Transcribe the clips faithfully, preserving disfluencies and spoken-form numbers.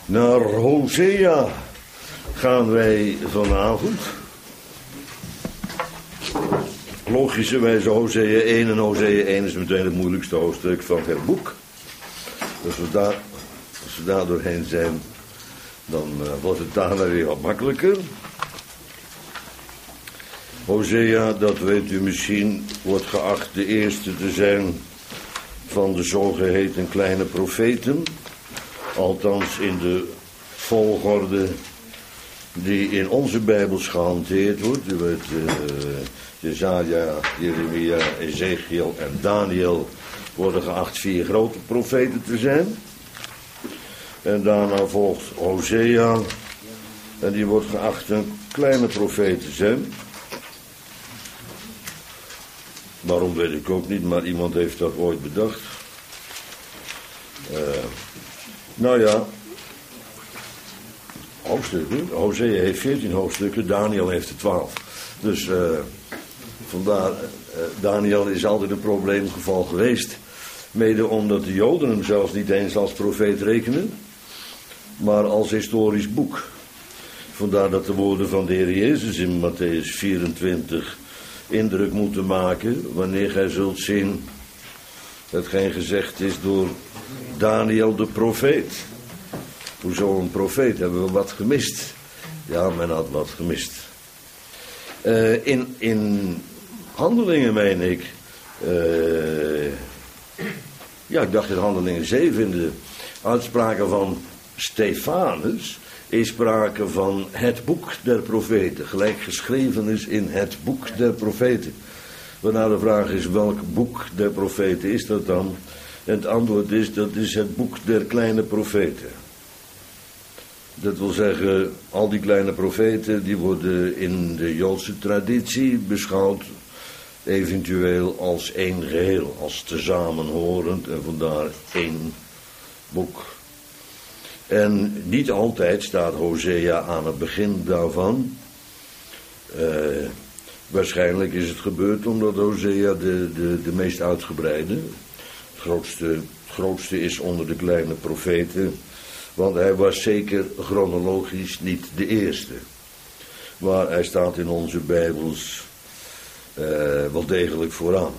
Naar Hosea gaan wij vanavond. Logischerwijze Hosea één en Hosea één is meteen het moeilijkste hoofdstuk van het boek. Dus als we daar, als we daar doorheen zijn, dan uh, wordt het daarna weer wat makkelijker. Hosea, dat weet u misschien, wordt geacht de eerste te zijn van de zogeheten kleine profeten. Althans in de volgorde die in onze Bijbels gehanteerd wordt. U weet, uh, Jesaja, Jeremia, Ezekiel en Daniel worden geacht vier grote profeten te zijn. En daarna volgt Hosea en die wordt geacht een kleine profeet te zijn. Waarom weet ik ook niet, maar iemand heeft dat ooit bedacht. Uh, nou ja, hoofdstukken. Hosea heeft veertien hoofdstukken, Daniel heeft er twaalf. Dus uh, vandaar, uh, Daniel is altijd een probleemgeval geweest. Mede omdat de Joden hem zelfs niet eens als profeet rekenen, maar als historisch boek. Vandaar dat de woorden van de Heer Jezus in Matthäus vierentwintig indruk moeten maken wanneer gij zult zien hetgeen gezegd is door Daniel de profeet. Hoezo een profeet? Hebben we wat gemist? Ja, men had wat gemist. Uh, in, in Handelingen meen ik, uh, ja ik dacht in Handelingen zeven, in de uitspraken van Stefanus is sprake van het boek der profeten, gelijk geschreven is in het boek der profeten. Waarna de vraag is, welk boek der profeten is dat dan? En het antwoord is, dat is het boek der kleine profeten. Dat wil zeggen, al die kleine profeten, die worden in de Joodse traditie beschouwd eventueel als één geheel, als tezamenhorend en vandaar één boek. En niet altijd staat Hosea aan het begin daarvan. Uh, waarschijnlijk is het gebeurd omdat Hosea de, de, de meest uitgebreide, het grootste, het grootste is onder de kleine profeten. Want hij was zeker chronologisch niet de eerste. Maar hij staat in onze Bijbels uh, wel degelijk vooraan.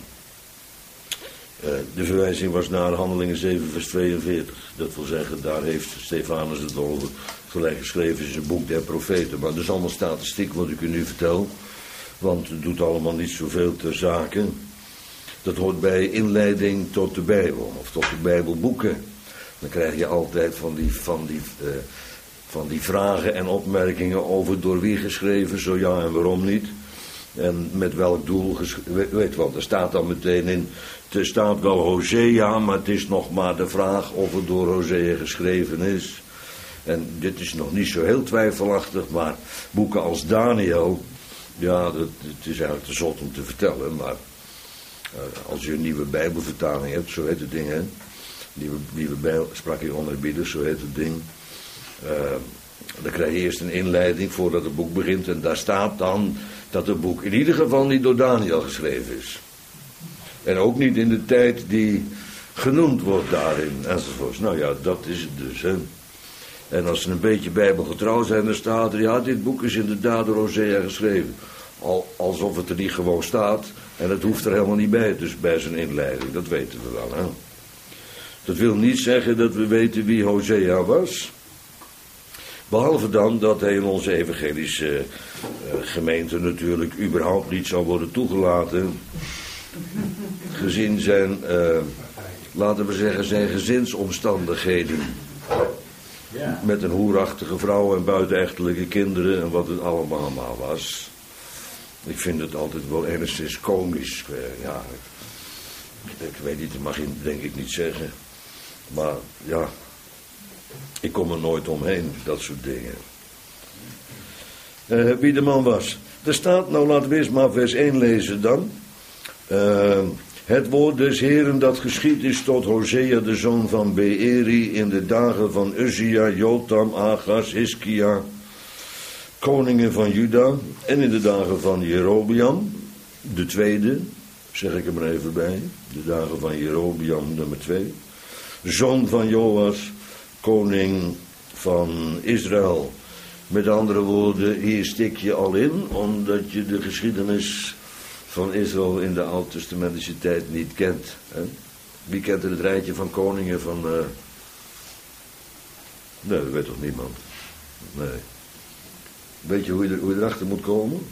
Uh, de verwijzing was naar Handelingen zeven vers tweeënveertig. Dat wil zeggen, daar heeft Stefanus het over gelijk geschreven in zijn boek der profeten. Maar dat is allemaal statistiek wat ik u nu vertel. Want het doet allemaal niet zoveel ter zake. Dat hoort bij inleiding tot de Bijbel. Of tot de Bijbelboeken. Dan krijg je altijd van die, van die, uh, van die vragen en opmerkingen over door wie geschreven, zo ja en waarom niet. En met welk doel, weet, weet wel, er staat dan meteen in, er staat wel Hosea, maar het is nog maar de vraag of het door Hosea geschreven is. En dit is nog niet zo heel twijfelachtig, maar boeken als Daniel, ja, dat, het is eigenlijk te zot om te vertellen, maar uh, als je een nieuwe Bijbelvertaling hebt, zo heet het ding, hè. Nieuwe, nieuwe Bijbel, sprak hier onerbiedig, zo heet het ding. Uh, dan krijg je eerst een inleiding voordat het boek begint. En daar staat dan dat het boek in ieder geval niet door Daniel geschreven is. En ook niet in de tijd die genoemd wordt daarin, enzovoorts. Nou ja, dat is het dus, hè. En als ze een beetje bijbelgetrouw zijn, dan staat er, ja, dit boek is inderdaad door Hosea geschreven. Al, alsof het er niet gewoon staat. En het hoeft er helemaal niet bij, dus bij zijn inleiding. Dat weten we wel, hè. Dat wil niet zeggen dat we weten wie Hosea was. Behalve dan dat hij in onze evangelische uh, gemeente natuurlijk überhaupt niet zou worden toegelaten. Gezien zijn, uh, laten we zeggen, zijn gezinsomstandigheden. Met een hoerachtige vrouw en buitenechtelijke kinderen en wat het allemaal maar was. Ik vind het altijd wel enigszins komisch. Uh, ja, ik, ik weet niet, dat mag je denk ik niet zeggen. Maar ja, ik kom er nooit omheen, dat soort dingen. Uh, wie de man was. Er staat, nou laten we eerst maar vers één lezen dan. Uh, het woord des Heeren dat geschied is tot Hosea de zoon van Beeri in de dagen van Uzia, Jotam, Achaz, Hiskia, koningen van Juda. En in de dagen van Jerobeam, de tweede, zeg ik er maar even bij. De dagen van Jerobeam nummer twee. Zoon van Joas, koning van Israël. Met andere woorden, hier stik je al in, omdat je de geschiedenis van Israël in de Oud-testamentische tijd niet kent. Hè? Wie kent er het rijtje van koningen van... Uh... Nee, dat weet toch niemand? Nee. Weet je hoe je, er, hoe je erachter moet komen?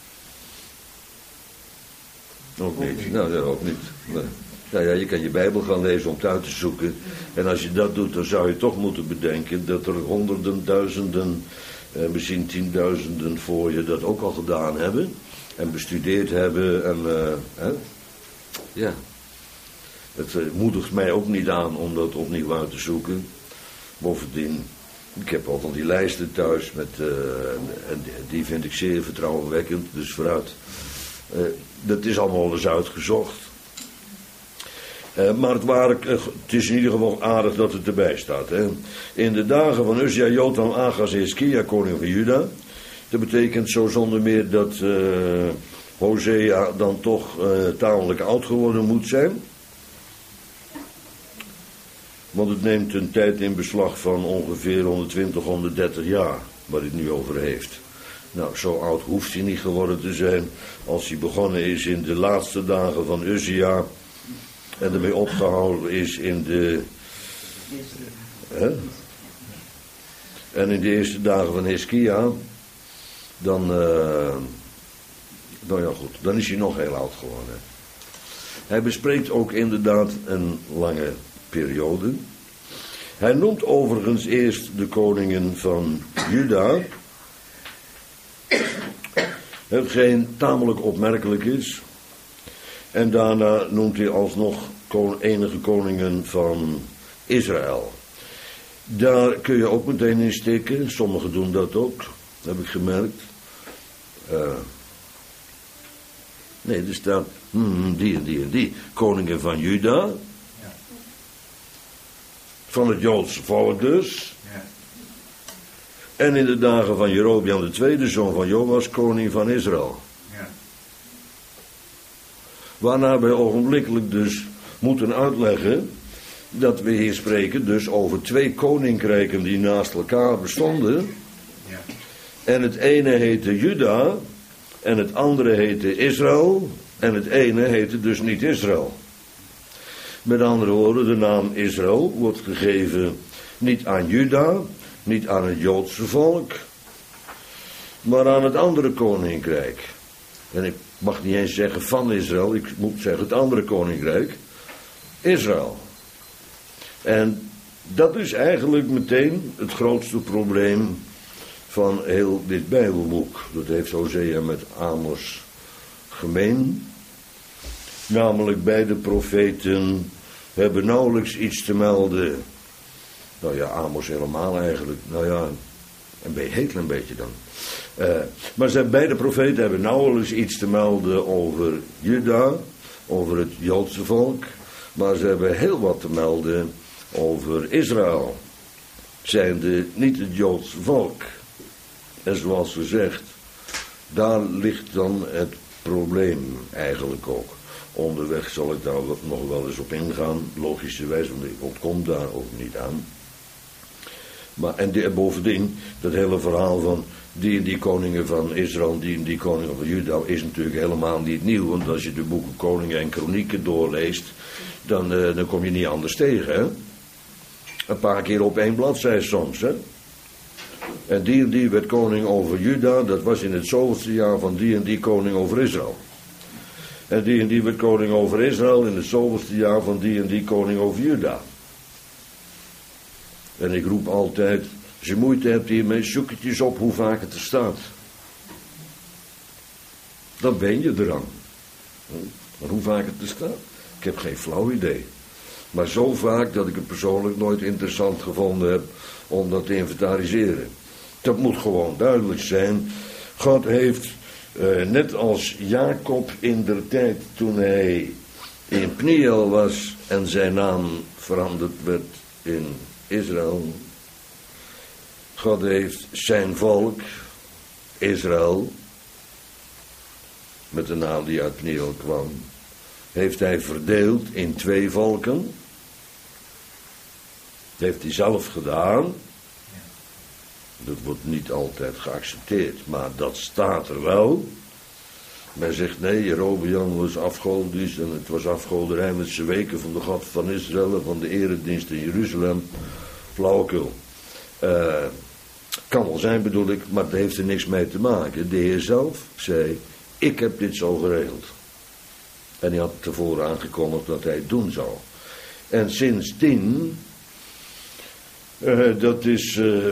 Ook niet. Nou, ja, ook niet. Nee. Nou ja, je kan je Bijbel gaan lezen om het uit te zoeken. En als je dat doet, dan zou je toch moeten bedenken dat er honderden, duizenden, eh, misschien tienduizenden voor je dat ook al gedaan hebben. En bestudeerd hebben. En, uh, hè? Ja. Het uh, moedigt mij ook niet aan om dat opnieuw uit te zoeken. Bovendien, ik heb al van die lijsten thuis met, uh, en die vind ik zeer vertrouwenwekkend. Dus vooruit. Uh, dat is allemaal eens uitgezocht. Uh, maar het, waren, uh, het is in ieder geval aardig dat het erbij staat. Hè. In de dagen van Uzia, Jotam, Achaz en Hiskia, koning van Juda. Dat betekent zo zonder meer dat uh, Hosea dan toch uh, tamelijk oud geworden moet zijn. Want het neemt een tijd in beslag van ongeveer honderdtwintig, honderddertig jaar, waar hij het nu over heeft. Nou, zo oud hoeft hij niet geworden te zijn als hij begonnen is in de laatste dagen van Uzia en ermee opgehouden is in de... Hè? En in de eerste dagen van Hiskia, dan... Uh, nou ja, goed, dan is hij nog heel oud geworden. Hij bespreekt ook inderdaad een lange periode. Hij noemt overigens eerst de koningen van Juda, hetgeen tamelijk opmerkelijk is. En daarna noemt hij alsnog enige koningen van Israël. Daar kun je ook meteen in steken. Sommigen doen dat ook, heb ik gemerkt. Uh, nee, er staat hmm, die en die en die. Koningen van Juda. Ja. Van het Joodse volk dus. Ja. En in de dagen van Jerobeam de tweede, zoon van Joas, koning van Israël. Ja. Waarna wij ogenblikkelijk dus moeten uitleggen dat we hier spreken dus over twee koninkrijken die naast elkaar bestonden. Ja. En het ene heette Juda en het andere heette Israël en het ene heette dus niet Israël. Met andere woorden, de naam Israël wordt gegeven niet aan Juda, niet aan het Joodse volk, maar aan het andere koninkrijk. En ik mag niet eens zeggen van Israël, ik moet zeggen het andere koninkrijk, Israël. En dat is eigenlijk meteen het grootste probleem van heel dit Bijbelboek. Dat heeft Hosea met Amos gemeen. Namelijk beide profeten hebben nauwelijks iets te melden. Nou ja, Amos helemaal eigenlijk. Nou ja, een heel klein beetje dan. Uh, maar ze, beide profeten hebben nauwelijks iets te melden over Juda, over het Joodse volk. Maar ze hebben heel wat te melden over Israël, zijnde niet het Joodse volk. En zoals gezegd, daar ligt dan het probleem eigenlijk ook. Onderweg zal ik daar nog wel eens op ingaan, logischerwijs, want ik ontkom daar ook niet aan. Maar, en, de, en bovendien, dat hele verhaal van die en die koningen van Israël, die en die koningen van Juda, is natuurlijk helemaal niet nieuw. Want als je de boeken Koningen en Kronieken doorleest, dan, uh, dan kom je niet anders tegen, hè. Een paar keer op één bladzij soms, hè. En die en die werd koning over Juda, dat was in het zoveelste jaar van die en die koning over Israël. En die en die werd koning over Israël in het zoveelste jaar van die en die koning over Juda. En ik roep altijd, als je moeite hebt hiermee, zoek het eens op hoe vaak het er staat. Dan ben je eraan. Maar hoe vaak het er staat? Ik heb geen flauw idee. Maar zo vaak dat ik het persoonlijk nooit interessant gevonden heb om dat te inventariseren. Dat moet gewoon duidelijk zijn. God heeft, uh, net als Jacob in der tijd toen hij in Pniel was en zijn naam veranderd werd in Israël. God heeft zijn volk, Israël, met de naam die uit Pniel kwam, heeft hij verdeeld in twee volken. Dat heeft hij zelf gedaan. Dat wordt niet altijd geaccepteerd, maar dat staat er wel. Men zegt nee, Jerobeam was afgodisch en het was afgoderij met zijn weken van de God van Israël en van de eredienst in Jeruzalem. Flauwekul. Uh, kan wel zijn bedoel ik, maar dat heeft er niks mee te maken. De Heer zelf zei, ik heb dit zo geregeld. En hij had tevoren aangekondigd dat hij het doen zou. En sindsdien, uh, dat is uh,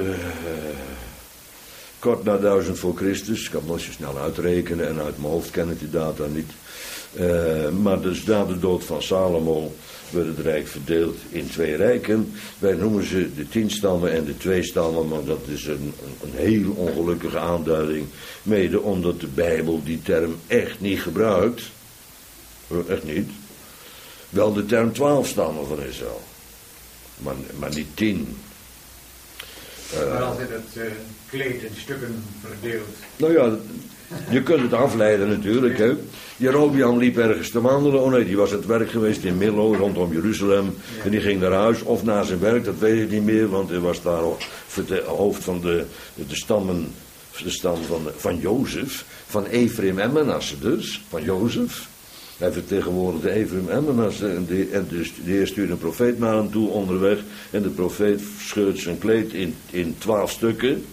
kort na duizend voor Christus, ik kan het nog zo snel uitrekenen en uit mijn hoofd ken ik die data niet. Uh, maar dus na de dood van Salomo werd het rijk verdeeld in twee rijken. Wij noemen ze de tien stammen en de twee stammen, maar dat is een, een, een heel ongelukkige aanduiding. Mede omdat de Bijbel die term echt niet gebruikt. Echt niet. Wel de term twaalf stammen van Israël. Maar, maar niet tien. Uh, maar altijd het uh, kleed in stukken verdeeld. Nou ja, je kunt het afleiden natuurlijk. Hè. Jerobeam liep ergens te wandelen. Oh nee, die was aan het werk geweest in Millo, rondom Jeruzalem. Ja. En die ging naar huis, of na zijn werk, dat weet ik niet meer. Want hij was daar hoofd van de, de stammen, de stam van, van Jozef. Van Ephraim en Manasse dus, van Jozef. Hij vertegenwoordigde Ephraim en Manasse. En de, en de, de Heer stuurde een profeet naar hem toe onderweg. En de profeet scheurt zijn kleed in, in twaalf stukken.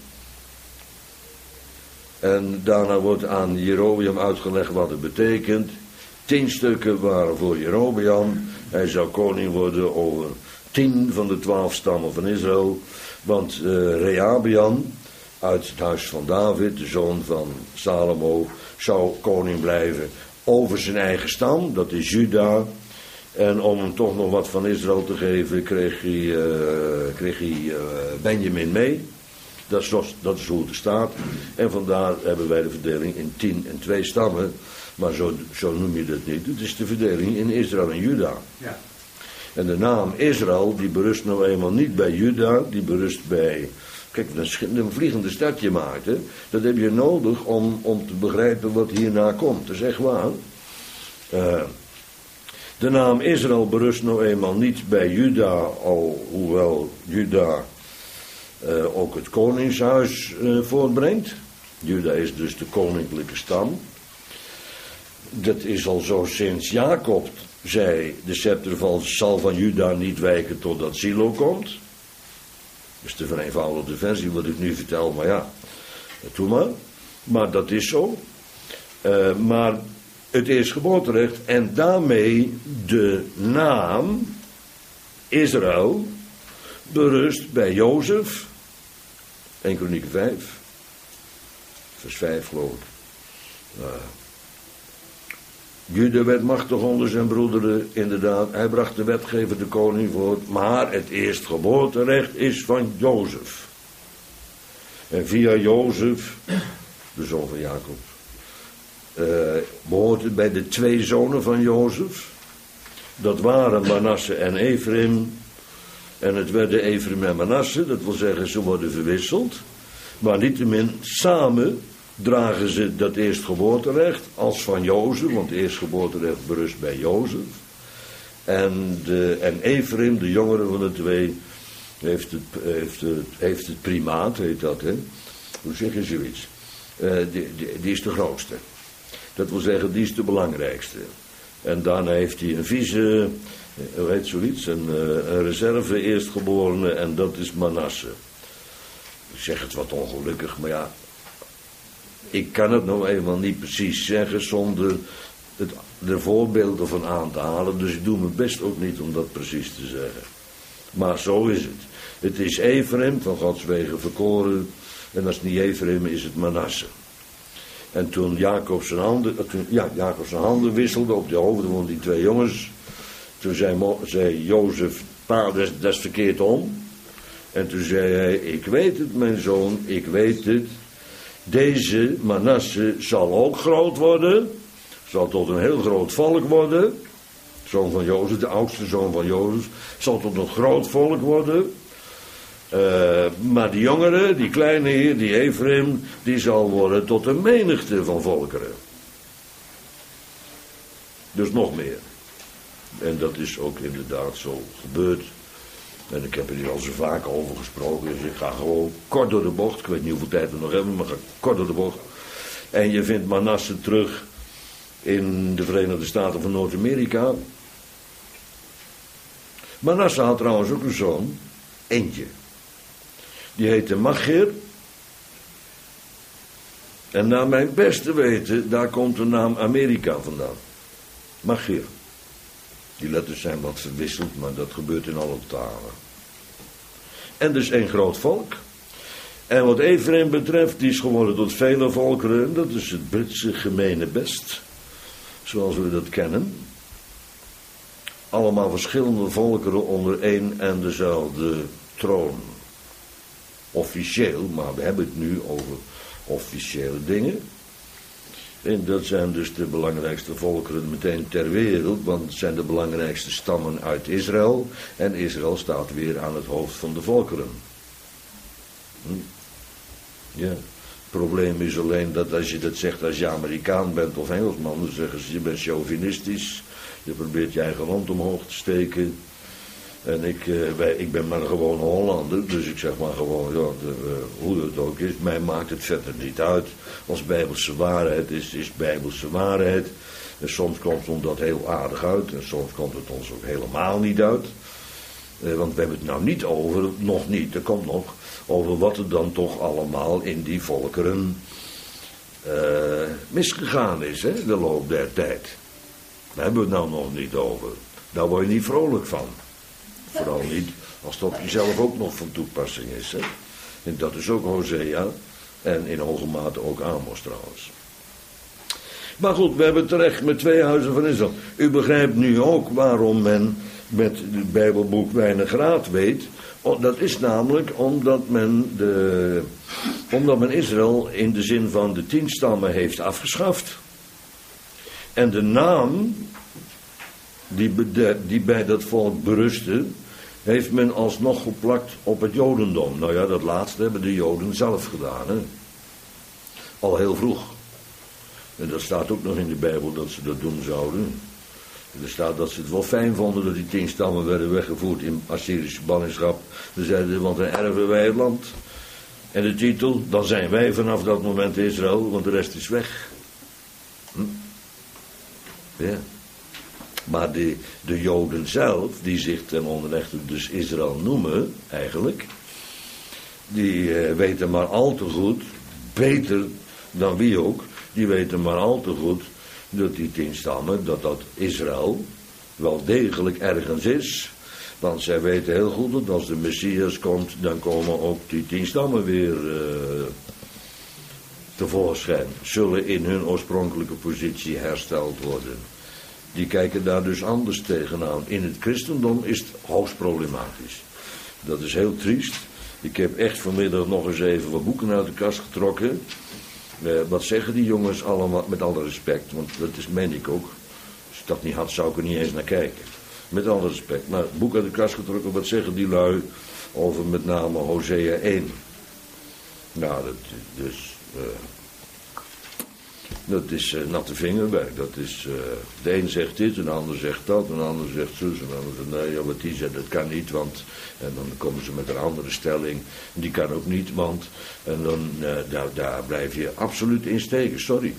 En daarna wordt aan Jerobeam uitgelegd wat het betekent. Tien stukken waren voor Jerobeam. Hij zou koning worden over tien van de twaalf stammen van Israël. Want uh, Rehabeam uit het huis van David, de zoon van Salomo, zou koning blijven over zijn eigen stam, dat is Juda. En om hem toch nog wat van Israël te geven, kreeg hij, uh, kreeg hij uh, Benjamin mee. Dat is, dat is hoe het staat. En vandaar hebben wij de verdeling in tien en twee stammen. Maar zo, zo noem je dat niet. Het is de verdeling in Israël en Juda. Ja. En de naam Israël, die berust nou eenmaal niet bij Juda. Die berust bij... Kijk, een vliegende stadje maakt, hè. Dat heb je nodig om, om te begrijpen wat hierna komt. Dat is echt waar. Uh, de naam Israël berust nou eenmaal niet bij Juda, al hoewel Juda uh, ook het koningshuis uh, voortbrengt. Juda is dus de koninklijke stam. Dat is al zo sinds Jacob zei, de scepter van, zal van Juda niet wijken totdat Silo komt. Dat is de vereenvoudigde versie wat ik nu vertel, maar ja, doe maar. Maar dat is zo. Uh, maar het eerstgeboorterecht en daarmee de naam Israël berust bij Jozef. één Kronieken vijf. Vers vijf geloof ik. Uh, Juda werd machtig onder zijn broederen, inderdaad. Hij bracht de wetgever de koning voort. Maar het eerstgeboorterecht is van Jozef. En via Jozef, de zoon van Jacob, uh, behoort het bij de twee zonen van Jozef. Dat waren Manasse en Ephraim. En het werden Ephraim en Manasse, dat wil zeggen ze worden verwisseld. Maar niettemin samen dragen ze dat eerstgeboorterecht als van Jozef, want het eerstgeboorterecht berust bij Jozef. En, de, en Ephraim, de jongere van de twee, heeft het, heeft het, heeft het primaat, heet dat, hè? Hoe zeg je zoiets? Uh, die, die, die is de grootste. Dat wil zeggen, die is de belangrijkste. En daarna heeft hij een vieze, hoe heet zoiets, een, een reserve eerstgeborene, en dat is Manasse. Ik zeg het wat ongelukkig, maar ja, ik kan het nou eenmaal niet precies zeggen zonder het, er voorbeelden van aan te halen. Dus ik doe mijn best ook niet om dat precies te zeggen. Maar zo is het. Het is Ephraim, van Gods wegen verkoren. En als het niet Ephraim is het Manasse. En toen Jacob zijn handen, toen, ja, Jacob zijn handen wisselde op de hoofden van die twee jongens. Toen zei, zei Jozef, pa, dat is, dat is verkeerd om. En toen zei hij, ik weet het mijn zoon, ik weet het. Deze Manasse zal ook groot worden. Zal tot een heel groot volk worden. Zoon van Jozef, de oudste zoon van Jozef. Zal tot een groot volk worden. Uh, maar die jongere, die kleine heer, die Ephraim, die zal worden tot een menigte van volkeren. Dus nog meer. En dat is ook inderdaad zo gebeurd. En ik heb er hier al zo vaak over gesproken, dus ik ga gewoon kort door de bocht. Ik weet niet hoeveel tijd we nog hebben, maar ik ga kort door de bocht. En je vindt Manasse terug in de Verenigde Staten van Noord-Amerika. Manasse had trouwens ook een zoon, eentje. Die heette Machir. En naar mijn beste weten, daar komt de naam Amerika vandaan. Machir. Die letters zijn wat verwisseld, maar dat gebeurt in alle talen. En dus een groot volk. En wat Ephraim betreft, die is geworden tot vele volkeren. Dat is het Britse gemene best. Zoals we dat kennen. Allemaal verschillende volkeren onder één en dezelfde troon. Officieel, maar we hebben het nu over officiële dingen. En dat zijn dus de belangrijkste volkeren meteen ter wereld, want het zijn de belangrijkste stammen uit Israël. En Israël staat weer aan het hoofd van de volkeren. Hm? Ja. Het probleem is alleen dat als je dat zegt als je Amerikaan bent of Engelsman, dan zeggen ze je bent chauvinistisch. Je probeert je eigen land omhoog te steken. En ik, uh, wij, ik ben maar gewoon Hollander, dus ik zeg maar gewoon, ja, de, uh, hoe het ook is, mij maakt het verder niet uit. Als bijbelse waarheid is, is bijbelse waarheid. En soms komt ons dat heel aardig uit en soms komt het ons ook helemaal niet uit. Uh, want we hebben het nou niet over, nog niet, er komt nog, over wat er dan toch allemaal in die volkeren uh, misgegaan is, hè, de loop der tijd. Daar hebben we het nou nog niet over. Daar word je niet vrolijk van. Vooral niet als het op jezelf ook nog van toepassing is. Hè? En dat is ook Hosea. En in hoge mate ook Amos trouwens. Maar goed, we hebben terecht met twee huizen van Israël. U begrijpt nu ook waarom men met het Bijbelboek weinig raad weet. Dat is namelijk omdat men, de, omdat men Israël in de zin van de tien stammen heeft afgeschaft. En de naam die, die bij dat volk berustte, heeft men alsnog geplakt op het Jodendom. Nou ja, dat laatste hebben de Joden zelf gedaan. Hè? Al heel vroeg. En dat staat ook nog in de Bijbel dat ze dat doen zouden. Er staat dat ze het wel fijn vonden dat die tien stammen werden weggevoerd in Assyrische ballingschap. Ze zeiden, want dan erven wij het land. En de titel, dan zijn wij vanaf dat moment Israël, want de rest is weg. Hm? Ja. Maar de, de Joden zelf, die zich ten onrechte dus Israël noemen, eigenlijk, die uh, weten maar al te goed, beter dan wie ook, die weten maar al te goed dat die tien stammen, dat dat Israël wel degelijk ergens is. Want zij weten heel goed dat als de Messias komt, dan komen ook die tien stammen weer uh, tevoorschijn. Zullen in hun oorspronkelijke positie hersteld worden. Die kijken daar dus anders tegenaan. In het christendom is het hoogst problematisch. Dat is heel triest. Ik heb echt vanmiddag nog eens even wat boeken uit de kast getrokken. Eh, wat zeggen die jongens allemaal, met alle respect, want dat is, meen ik ook. Als ik dat niet had, zou ik er niet eens naar kijken. Met alle respect. Maar boek uit de kast getrokken, wat zeggen die lui over met name Hosea één. Nou, dat dus... Uh, Dat is uh, natte vingerwerk. Dat is, uh, de een zegt dit, en de ander zegt dat, en de ander zegt zus, en de ander zegt nee, ja, wat die zegt, dat kan niet, want... En dan komen ze met een andere stelling, die kan ook niet, want... En dan, uh, daar, daar blijf je absoluut in steken, sorry.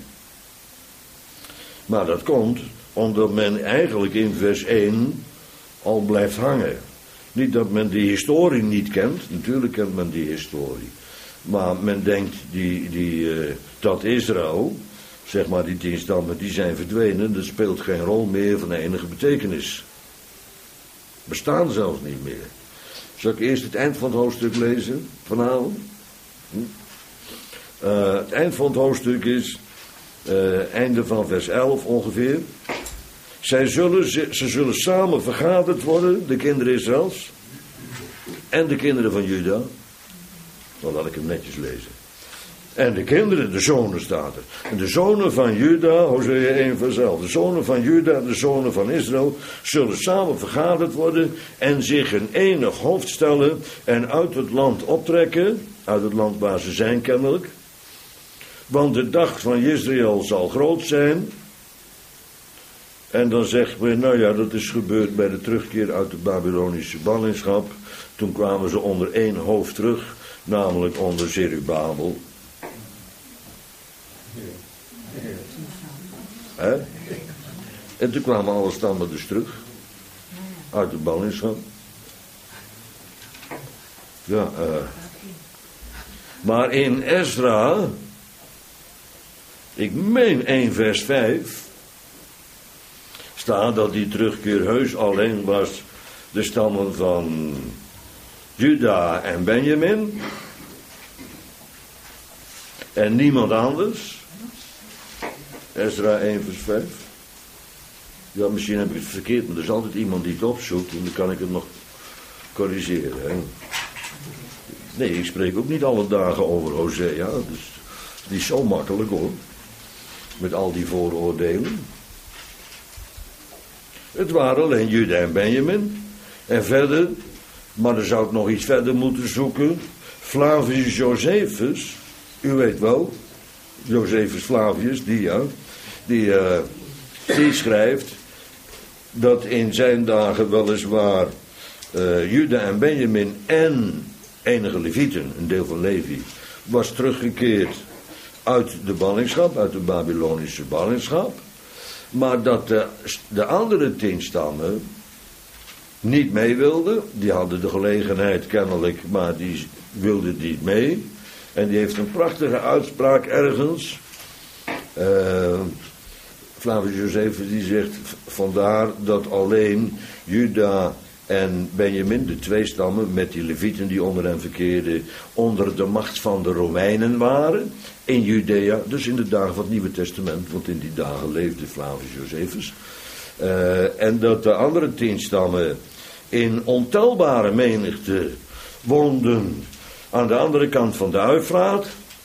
Maar dat komt omdat men eigenlijk in vers één al blijft hangen. Niet dat men die historie niet kent, natuurlijk kent men die historie. Maar men denkt die, die, uh, dat Israël... Zeg maar, die tien stammen, die zijn verdwenen. Dat speelt geen rol meer van enige betekenis. Bestaan zelfs niet meer. Zal ik eerst het eind van het hoofdstuk lezen vanavond? Hm? Uh, het eind van het hoofdstuk is... Uh, einde van vers elf ongeveer. Zij zullen, ze, ze zullen samen vergaderd worden, de kinderen Israëls. En de kinderen van Juda. Dan laat ik hem netjes lezen. En de kinderen, de zonen staat er. En de zonen van Juda, Hosea één vers elf. De zonen van Juda en de zonen van Israël zullen samen vergaderd worden en zich een enig hoofd stellen en uit het land optrekken. Uit het land waar ze zijn kennelijk. Want de dag van Israël zal groot zijn. En dan zeggen we, nou ja, dat is gebeurd bij de terugkeer uit de Babylonische ballingschap. Toen kwamen ze onder één hoofd terug, namelijk onder Zerubabel. Hè? En toen kwamen alle stammen dus terug, uit de ballingschap. Ja, uh. maar in Ezra, ik meen één vers vijf, staat dat die terugkeer heus alleen was de stammen van Juda en Benjamin en niemand anders. Ezra één vers vijf. Ja, misschien heb ik het verkeerd, maar er is altijd iemand die het opzoekt en dan kan ik het nog corrigeren. Hè? Nee, ik spreek ook niet alle dagen over Hosea, dus die is zo makkelijk hoor, met al die vooroordelen. Het waren alleen Juda en Benjamin. En verder, maar dan zou ik nog iets verder moeten zoeken. Flavius Josephus, u weet wel, Josephus Flavius, die ja, die, uh, die schrijft dat in zijn dagen weliswaar uh, Juda en Benjamin en enige Levieten, een deel van Levi, was teruggekeerd uit de ballingschap, uit de Babylonische ballingschap. Maar dat de, de andere tien stammen niet mee wilden. Die hadden de gelegenheid kennelijk, maar die wilden niet mee. En die heeft een prachtige uitspraak ergens. Uh, Flavius Josephus die zegt, vandaar dat alleen Juda en Benjamin, de twee stammen, met die Levieten die onder hen verkeerden, onder de macht van de Romeinen waren. In Judea, dus in de dagen van het Nieuwe Testament, want in die dagen leefde Flavius Josephus. Uh, en dat de andere tien stammen in ontelbare menigte woonden aan de andere kant van de Uifraat.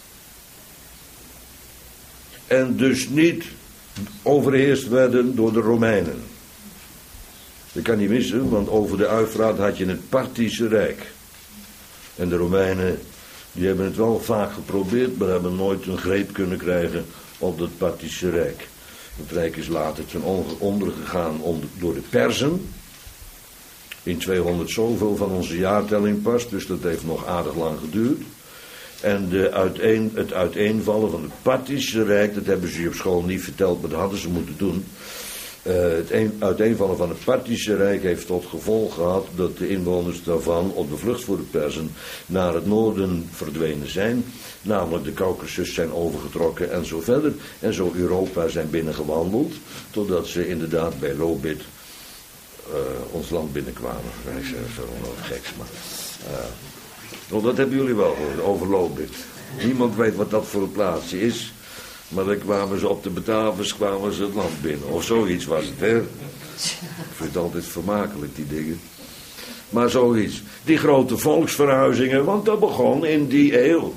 En dus niet overheerst werden door de Romeinen. Dat kan niet missen, want over de Uifraat had je het Parthische Rijk. En de Romeinen, die hebben het wel vaak geprobeerd, maar hebben nooit een greep kunnen krijgen op dat Parthische Rijk. Het Rijk is later ten onder gegaan door de Perzen. In tweehonderd zoveel van onze jaartelling pas, dus dat heeft nog aardig lang geduurd. En de uiteen, het uiteenvallen van het Parthische Rijk, dat hebben ze je op school niet verteld, maar dat hadden ze moeten doen. Uh, het een, uiteenvallen van het Parthische Rijk heeft tot gevolg gehad dat de inwoners daarvan op de vlucht voor de Perzen naar het noorden verdwenen zijn. Namelijk de Caucasus zijn overgetrokken en zo verder. En zo Europa zijn binnengewandeld, totdat ze inderdaad bij Lobit uh, ons land binnenkwamen. Ik zeg zo geks, maar... Uh, nou, dat hebben jullie wel gehoord, over Lobit. Niemand weet wat dat voor een plaatsje is. Maar dan kwamen ze op de Batavus, kwamen ze het land binnen. Of zoiets was het, hè. Ik vind het altijd vermakelijk, die dingen. Maar zoiets. Die grote volksverhuizingen, want dat begon in die eeuw.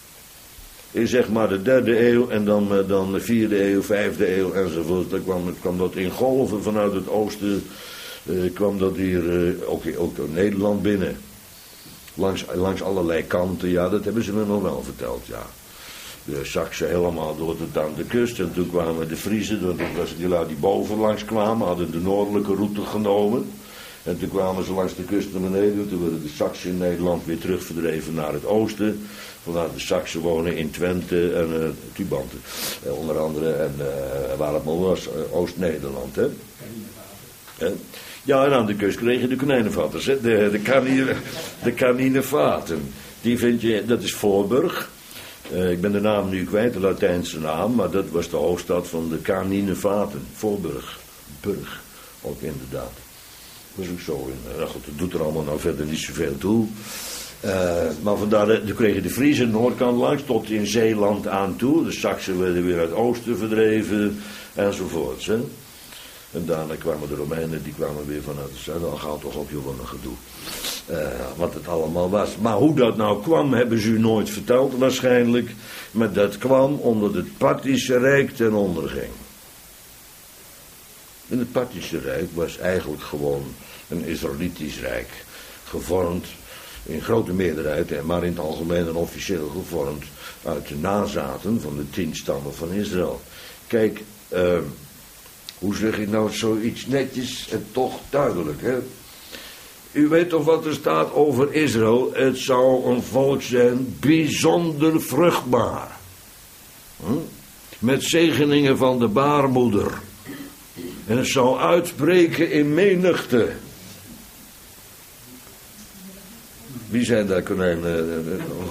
In zeg maar de derde eeuw en dan, dan de vierde eeuw, vijfde eeuw enzovoort. Dan kwam, kwam dat in golven vanuit het oosten. Eh, kwam dat hier eh, ook, ook door Nederland binnen. Langs, langs allerlei kanten, ja, dat hebben ze me nog wel verteld, ja. De Saksen helemaal door tot aan de kust. En toen kwamen de Friezen, dat was die lui die boven langs kwamen, hadden de noordelijke route genomen. En toen kwamen ze langs de kust naar beneden. Toen werden de Saksen in Nederland weer terugverdreven naar het oosten. Vandaar de Saksen wonen in Twente en uh, Tubanten. Uh, onder andere, en uh, waar het maar was, uh, Oost-Nederland, hè. En, ja, en aan de kust kregen de konijnenvatters, hè. De, de, kanine, de kaninenvaten. Die vind je, dat is Voorburg. Uh, ik ben de naam nu kwijt, de Latijnse naam, maar dat was de hoofdstad van de Kaninenvaten. Voorburg. Burg, ook inderdaad. Dat is ook zo. In, uh, goed, dat doet er allemaal nou verder niet zoveel toe. Uh, maar vandaar, toen kregen de Friezen de noordkant langs, tot in Zeeland aan toe. De Saksen werden weer uit het oosten verdreven, enzovoorts. Hè. En daarna kwamen de Romeinen, die kwamen weer vanuit het zuiden. Dan gaat toch op, joh, wat een gedoe. Uh, wat het allemaal was. Maar hoe dat nou kwam, hebben ze u nooit verteld waarschijnlijk. Maar dat kwam omdat het Parthische Rijk ten onder ging. En het Parthische Rijk was eigenlijk gewoon een Israëlitisch rijk. Gevormd in grote meerderheid, maar in het algemeen en officieel gevormd uit de nazaten van de tien stammen van Israël. Kijk, uh, Hoe zeg je nou zoiets netjes en toch duidelijk, hè? U weet toch wat er staat over Israël? Het zou een volk zijn bijzonder vruchtbaar. Hm? Met zegeningen van de baarmoeder. En het zou uitbreken in menigte. Wie zijn daar konijnen?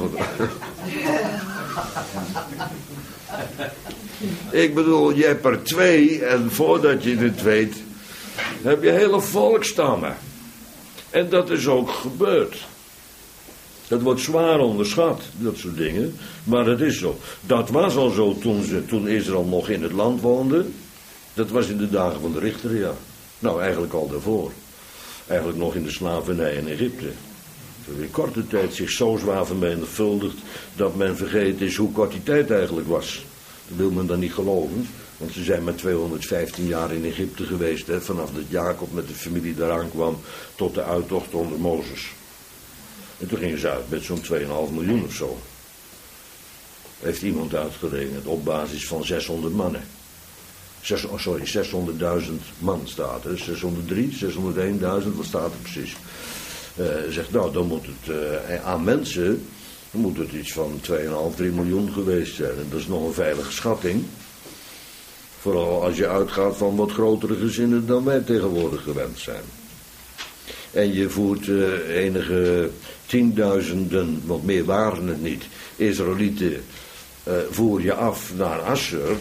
Ik bedoel, je hebt er twee en voordat je het weet, heb je hele volkstammen. En dat is ook gebeurd. Dat wordt zwaar onderschat, dat soort dingen. Maar het is zo. Dat was al zo toen, ze, toen Israël nog in het land woonde. Dat was in de dagen van de richter, ja. Nou, eigenlijk al daarvoor. Eigenlijk nog in de slavernij in Egypte. Dat in korte tijd zich zo zwaar vermenigvuldigd dat men vergeten is hoe kort die tijd eigenlijk was. Dat wil men dan niet geloven. Want ze zijn maar tweehonderdvijftien jaar in Egypte geweest. Hè, vanaf dat Jacob met de familie daaraan kwam tot de uittocht onder Mozes. En toen gingen ze uit met zo'n twee komma vijf miljoen of zo. Heeft iemand uitgerekend op basis van zeshonderd mannen. Zes, oh sorry, zeshonderdduizend man staat er. zeshonderddrie, zeshonderdeenduizend, wat staat er precies? Uh, zegt nou, dan moet het uh, aan mensen, dan moet het iets van twee komma vijf, drie miljoen geweest zijn. En dat is nog een veilige schatting. Vooral als je uitgaat van wat grotere gezinnen dan wij tegenwoordig gewend zijn. En je voert uh, enige tienduizenden, want meer waren het niet, Israëlieten uh, voer je af naar Assur.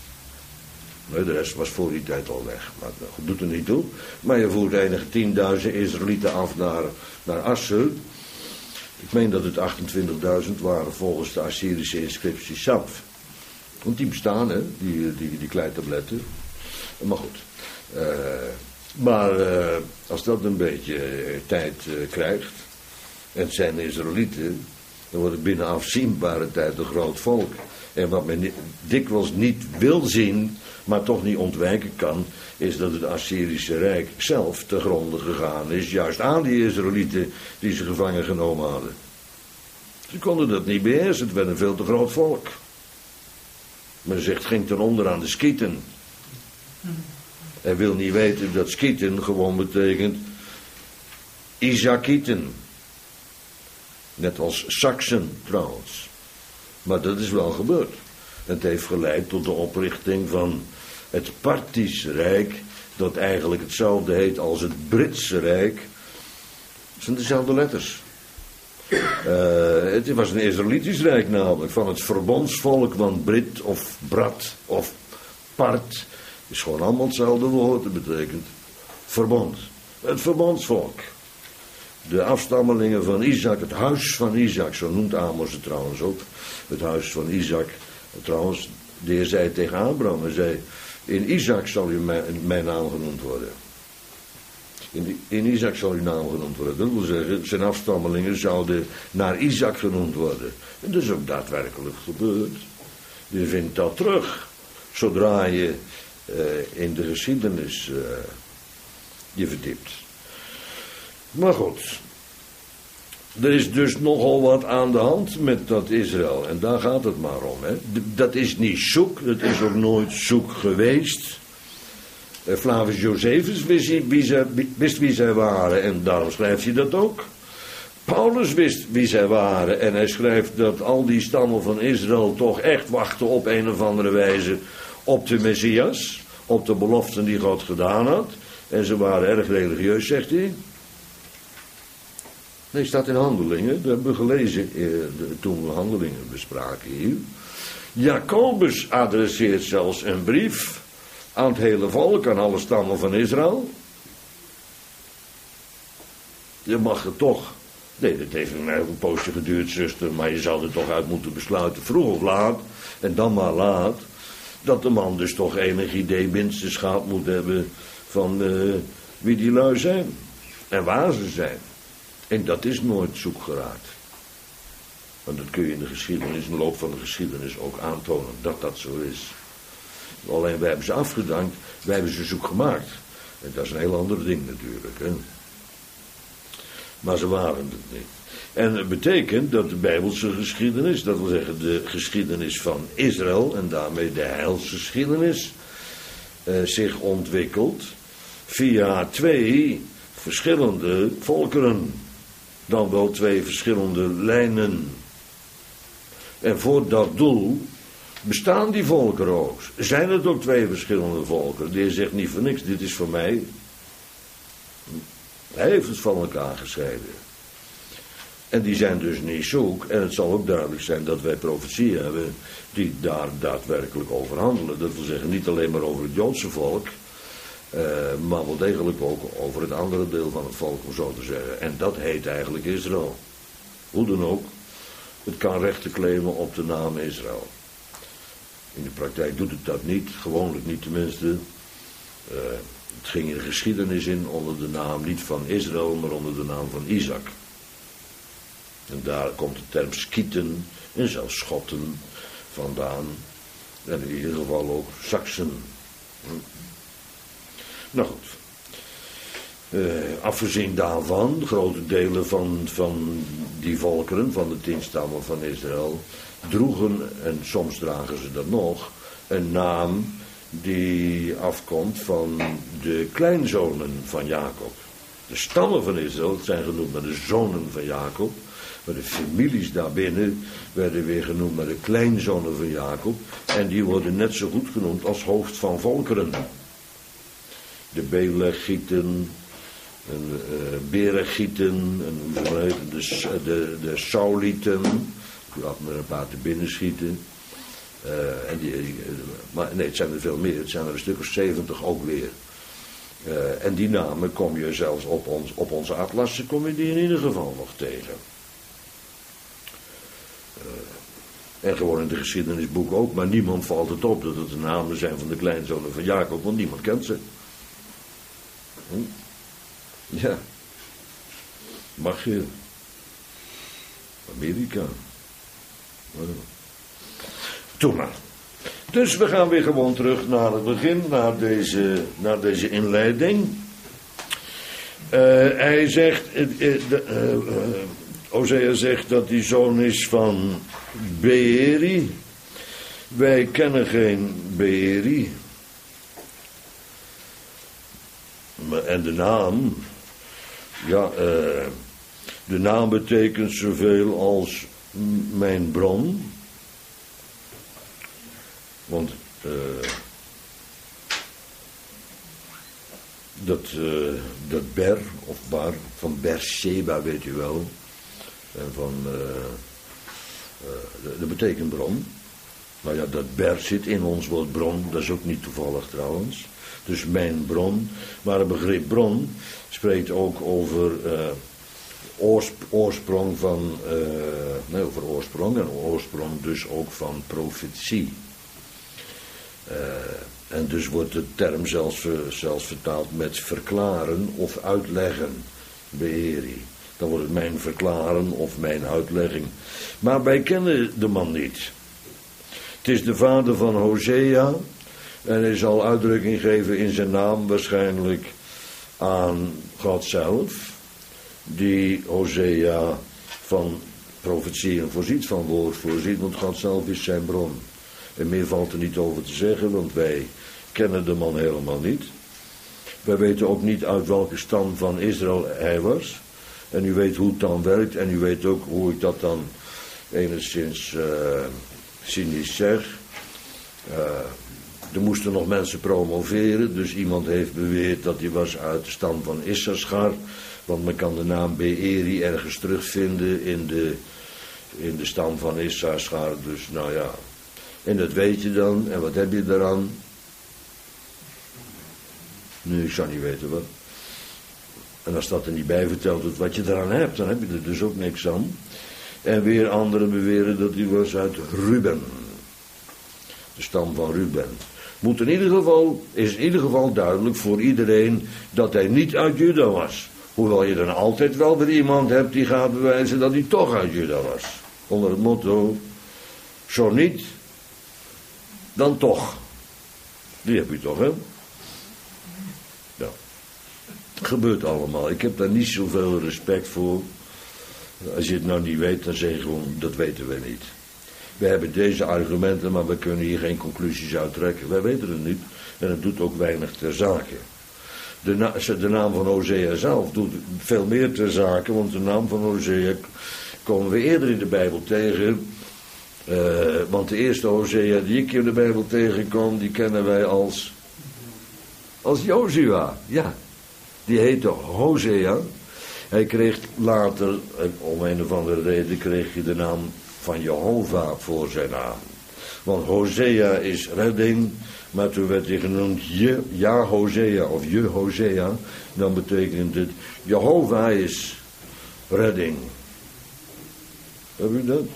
Nee, de rest was voor die tijd al weg, maar dat doet er niet toe. Maar je voert enige tienduizend Israëlieten af naar, naar Assur. Ik meen dat het achtentwintigduizend waren volgens de Assyrische inscriptie zelf. Want die bestaan, hè, die, die, die kleitabletten. Maar goed. Uh, maar uh, als dat een beetje uh, tijd uh, krijgt, en het zijn Israëlieten, dan wordt het binnen afzienbare tijd een groot volk. En wat men dikwijls niet wil zien, maar toch niet ontwijken kan, is dat het Assyrische Rijk zelf te gronde gegaan is, juist aan die Israëlieten die ze gevangen genomen hadden. Ze konden dat niet beheersen, het werd een veel te groot volk. Men zegt, ging ten onder aan de Skieten. Hij wil niet weten dat Skieten gewoon betekent Isakieten. Net als Saksen trouwens. Maar dat is wel gebeurd. Het heeft geleid tot de oprichting van het Parthische Rijk, dat eigenlijk hetzelfde heet als het Britse Rijk. Het zijn dezelfde letters. Uh, het was een Israëlitisch Rijk namelijk, van het verbondsvolk, want Brit of Brat of Part is gewoon allemaal hetzelfde woord. Dat betekent verbond. Het verbondsvolk. De afstammelingen van Isaac, het huis van Isaac, zo noemt Amos het trouwens ook. Het huis van Isaac. Trouwens, de Heer zei tegen Abraham, hij zei, in Isaac zal u mijn, mijn naam genoemd worden. In, in Isaac zal uw naam genoemd worden. Dat wil zeggen, zijn afstammelingen zouden naar Isaac genoemd worden. En dat is ook daadwerkelijk gebeurd. Je vindt dat terug. Zodra je uh, in de geschiedenis uh, je verdiept. Maar goed. Er is dus nogal wat aan de hand met dat Israël. En daar gaat het maar om. Hè. Dat is niet zoek. Dat is ook nooit zoek geweest. Flavius Josephus wist wie, zij, wist wie zij waren. En daarom schrijft hij dat ook. Paulus wist wie zij waren. En hij schrijft dat al die stammen van Israël toch echt wachten op een of andere wijze op de Messias. Op de beloften die God gedaan had. En ze waren erg religieus, zegt hij. Nee, staat in Handelingen. Dat hebben we gelezen eh, de, toen we Handelingen bespraken hier. Jacobus adresseert zelfs een brief aan het hele volk, aan alle stammen van Israël. Je mag het toch. Nee, dat heeft een, een poosje geduurd, zuster, maar je zou er toch uit moeten besluiten, vroeg of laat, en dan maar laat, dat de man dus toch enig idee minstens gehad moet hebben van uh, wie die lui zijn en waar ze zijn. En dat is nooit zoek geraakt. Want dat kun je in de geschiedenis, in de loop van de geschiedenis ook aantonen, dat dat zo is. Alleen wij hebben ze afgedankt, wij hebben ze zoek gemaakt. En dat is een heel ander ding natuurlijk. Hè? Maar ze waren het niet. En het betekent dat de Bijbelse geschiedenis, dat wil zeggen de geschiedenis van Israël en daarmee de heilsgeschiedenis, uh, zich ontwikkelt via twee verschillende volkeren. Dan wel twee verschillende lijnen. En voor dat doel bestaan die volkeren ook. Zijn het ook twee verschillende volkeren? Die zegt niet voor niks, dit is voor mij. Hij heeft het van elkaar gescheiden. En die zijn dus niet zoek. En het zal ook duidelijk zijn dat wij profetieën hebben die daar daadwerkelijk over handelen. Dat wil zeggen niet alleen maar over het Joodse volk, uh, maar wel degelijk ook over het andere deel van het volk, om zo te zeggen. En dat heet eigenlijk Israël. Hoe dan ook, het kan rechten claimen op de naam Israël. In de praktijk doet het dat niet, gewoonlijk niet tenminste. Uh, het ging in de geschiedenis in onder de naam niet van Israël, maar onder de naam van Isaac. En daar komt de term Skieten en zelfs Schotten vandaan. En in ieder geval ook Saksen. Hm. Nou goed. Uh, afgezien daarvan, grote delen van, van die volkeren, van de tien stammen van Israël, droegen, en soms dragen ze dat nog, een naam die afkomt van de kleinzonen van Jacob. De stammen van Israël zijn genoemd met de zonen van Jacob, maar de families daarbinnen werden weer genoemd met de kleinzonen van Jacob, en die worden net zo goed genoemd als hoofd van volkeren. De Belegieten, en uh, Beregieten, en de, de, de Saulieten, die had me een paar te binnen schieten. Uh, en die, die, maar nee, het zijn er veel meer, het zijn er een stuk of zeventig ook weer. Uh, en die namen kom je zelfs op, ons, op onze atlassen, kom je die in ieder geval nog tegen. Uh, en gewoon in de geschiedenisboek ook, maar niemand valt het op dat het de namen zijn van de kleinzonen van Jacob, want niemand kent ze. Hm? Ja. Mag je. Amerika. Nou. Toen maar. Dus we gaan weer gewoon terug naar het begin, naar deze, naar deze inleiding. Uh, hij zegt, uh, uh, uh, uh, Hosea zegt dat hij zoon is van Beeri. Wij kennen geen Beeri. En de naam, ja, uh, de naam betekent zoveel als mijn bron. Want uh, dat, uh, dat Ber, of Bar, van Beersheba weet u wel. En van, uh, uh, dat betekent bron. Nou ja, dat Ber zit in ons woord bron, dat is ook niet toevallig trouwens. Dus mijn bron. Maar het begrip bron spreekt ook over uh, oorsp- oorsprong van, uh, nee, over oorsprong en oorsprong dus ook van profetie. Uh, en dus wordt de term zelfs, zelfs vertaald met verklaren of uitleggen. Beeri. Dan wordt het mijn verklaren of mijn uitlegging. Maar wij kennen de man niet. Het is de vader van Hosea. En hij zal uitdrukking geven in zijn naam waarschijnlijk aan God zelf. Die Hosea van profetieën voorziet, van woord voorziet. Want God zelf is zijn bron. En meer valt er niet over te zeggen, want wij kennen de man helemaal niet. Wij weten ook niet uit welke stam van Israël hij was. En u weet hoe het dan werkt. En u weet ook hoe ik dat dan enigszins uh, cynisch zeg. Uh, er moesten nog mensen promoveren. Dus iemand heeft beweerd dat hij was uit de stam van Issachar. Want men kan de naam Beeri ergens terugvinden in de, in de stam van Issachar. Dus nou ja. En dat weet je dan. En wat heb je daaraan? Nu, ik zou niet weten wat. En als dat er niet bij verteld wordt wat je eraan hebt, dan heb je er dus ook niks aan. En weer anderen beweren dat hij was uit Ruben. De stam van Ruben. Moet in ieder geval, is in ieder geval duidelijk voor iedereen dat hij niet uit Juda was. Hoewel je dan altijd wel weer iemand hebt die gaat bewijzen dat hij toch uit Juda was. Onder het motto, zo niet, dan toch. Die heb je toch, hè? Ja. Gebeurt allemaal. Ik heb daar niet zoveel respect voor. Als je het nou niet weet, dan zeg je gewoon, dat weten we niet. We hebben deze argumenten, maar we kunnen hier geen conclusies uittrekken. Wij weten het niet en het doet ook weinig ter zake. De, na, de naam van Hosea zelf doet veel meer ter zake, want de naam van Hosea komen we eerder in de Bijbel tegen. Uh, want de eerste Hosea die ik in de Bijbel tegenkom, die kennen wij als, als Jozua. Ja, die heette Hosea. Hij kreeg later, om een of andere reden, kreeg hij de naam van Jehovah voor zijn naam. Want Hosea is redding, maar toen werd hij genoemd Je, ja Hosea of Je Hosea. Dan betekent het, Jehovah is redding. Heb u dat?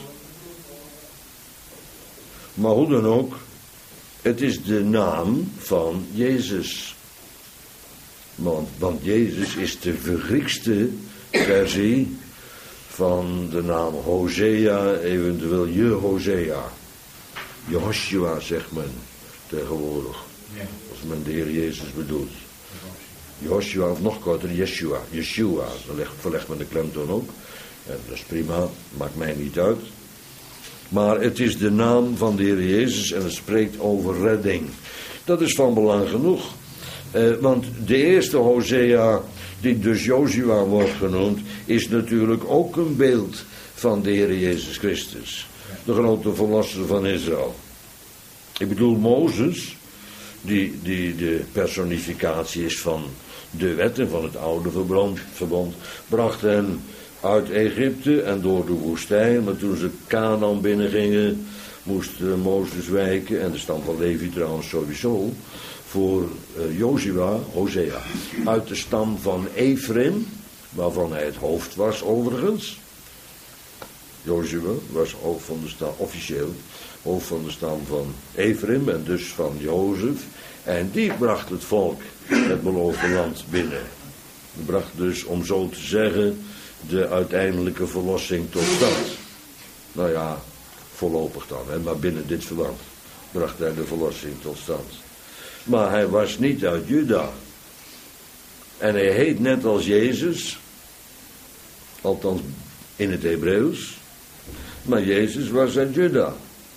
Maar hoe dan ook, het is de naam van Jezus. Want, want Jezus is de vergriekste versie van de naam Hosea, eventueel Je Hosea. Joshua zegt men tegenwoordig, als men de Heer Jezus bedoelt. Joshua of nog korter, Yeshua. Yeshua, dan verlegt men de klemtoon ook. En dat is prima, maakt mij niet uit. Maar het is de naam van de Heer Jezus en het spreekt over redding. Dat is van belang genoeg. Eh, want de eerste Hosea, die dus Jozua wordt genoemd, is natuurlijk ook een beeld van de Heer Jezus Christus. De grote verlosser van Israël. Ik bedoel Mozes, die, die de personificatie is van de wetten van het oude verbond, verbond bracht hen uit Egypte en door de woestijn. Maar toen ze Canaan binnengingen, moest uh, Mozes wijken, en de stam van Levi trouwens sowieso, voor uh, Jozua, Hosea, uit de stam van Ephraim, waarvan hij het hoofd was overigens. Jozua was hoofd van de stam, officieel, hoofd van de stam van Ephraim en dus van Jozef. En die bracht het volk het beloofde land binnen. Die bracht dus, om zo te zeggen, de uiteindelijke verlossing tot stand. Nou ja, voorlopig dan, hè, maar binnen dit verband bracht hij de verlossing tot stand. Maar hij was niet uit Juda. En hij heet net als Jezus, althans in het Hebreeuws, maar Jezus was uit Juda.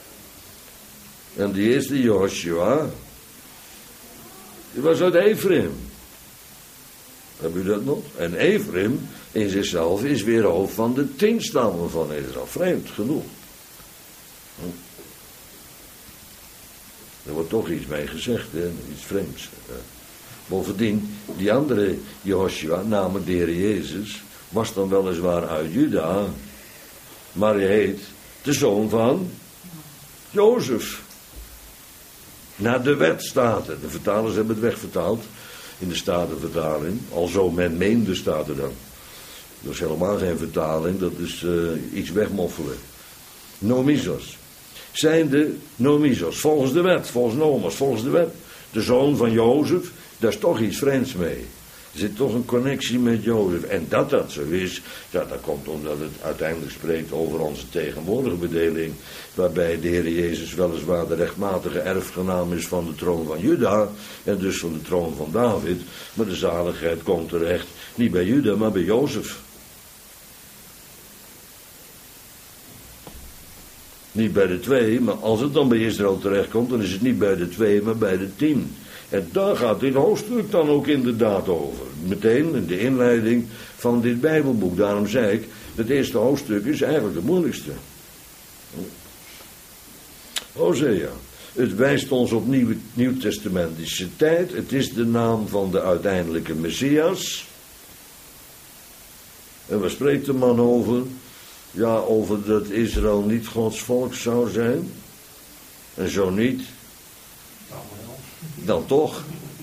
En die eerste Joshua, die was uit Ephraim. Heb u dat nog? En Ephraim in zichzelf is weer hoofd van de tien stammen van Israël. Vreemd genoeg. Er wordt toch iets mee gezegd, hè? Iets vreemds. Bovendien, die andere Joshua, namelijk de Heer Jezus, was dan weliswaar uit Juda, maar hij heet de zoon van Jozef. Naar de wet staat er. De vertalers hebben het wegvertaald in de Statenvertaling. Alzo men meende staat er dan. Dat is helemaal geen vertaling, dat is uh, iets wegmoffelen. Nomizos. Zijn de Nomizos, volgens de wet, volgens Nomos, volgens de wet. De zoon van Jozef, daar is toch iets vreemds mee. Er zit toch een connectie met Jozef. En dat dat zo is, ja, dat komt omdat het uiteindelijk spreekt over onze tegenwoordige bedeling, waarbij de Heer Jezus weliswaar de rechtmatige erfgenaam is van de troon van Juda, en dus van de troon van David, maar de zaligheid komt terecht, niet bij Juda, maar bij Jozef. Niet bij de twee, maar als het dan bij Israël terechtkomt, dan is het niet bij de twee, maar bij de tien. En daar gaat dit hoofdstuk dan ook inderdaad over. Meteen in de inleiding van dit Bijbelboek. Daarom zei ik, het eerste hoofdstuk is eigenlijk het moeilijkste. Hosea. Het wijst ons op nieuw, nieuwtestamentische tijd. Het is de naam van de uiteindelijke Messias. En waar spreekt de man over? Ja, over dat Israël niet Gods volk zou zijn. En zo niet. Dan toch.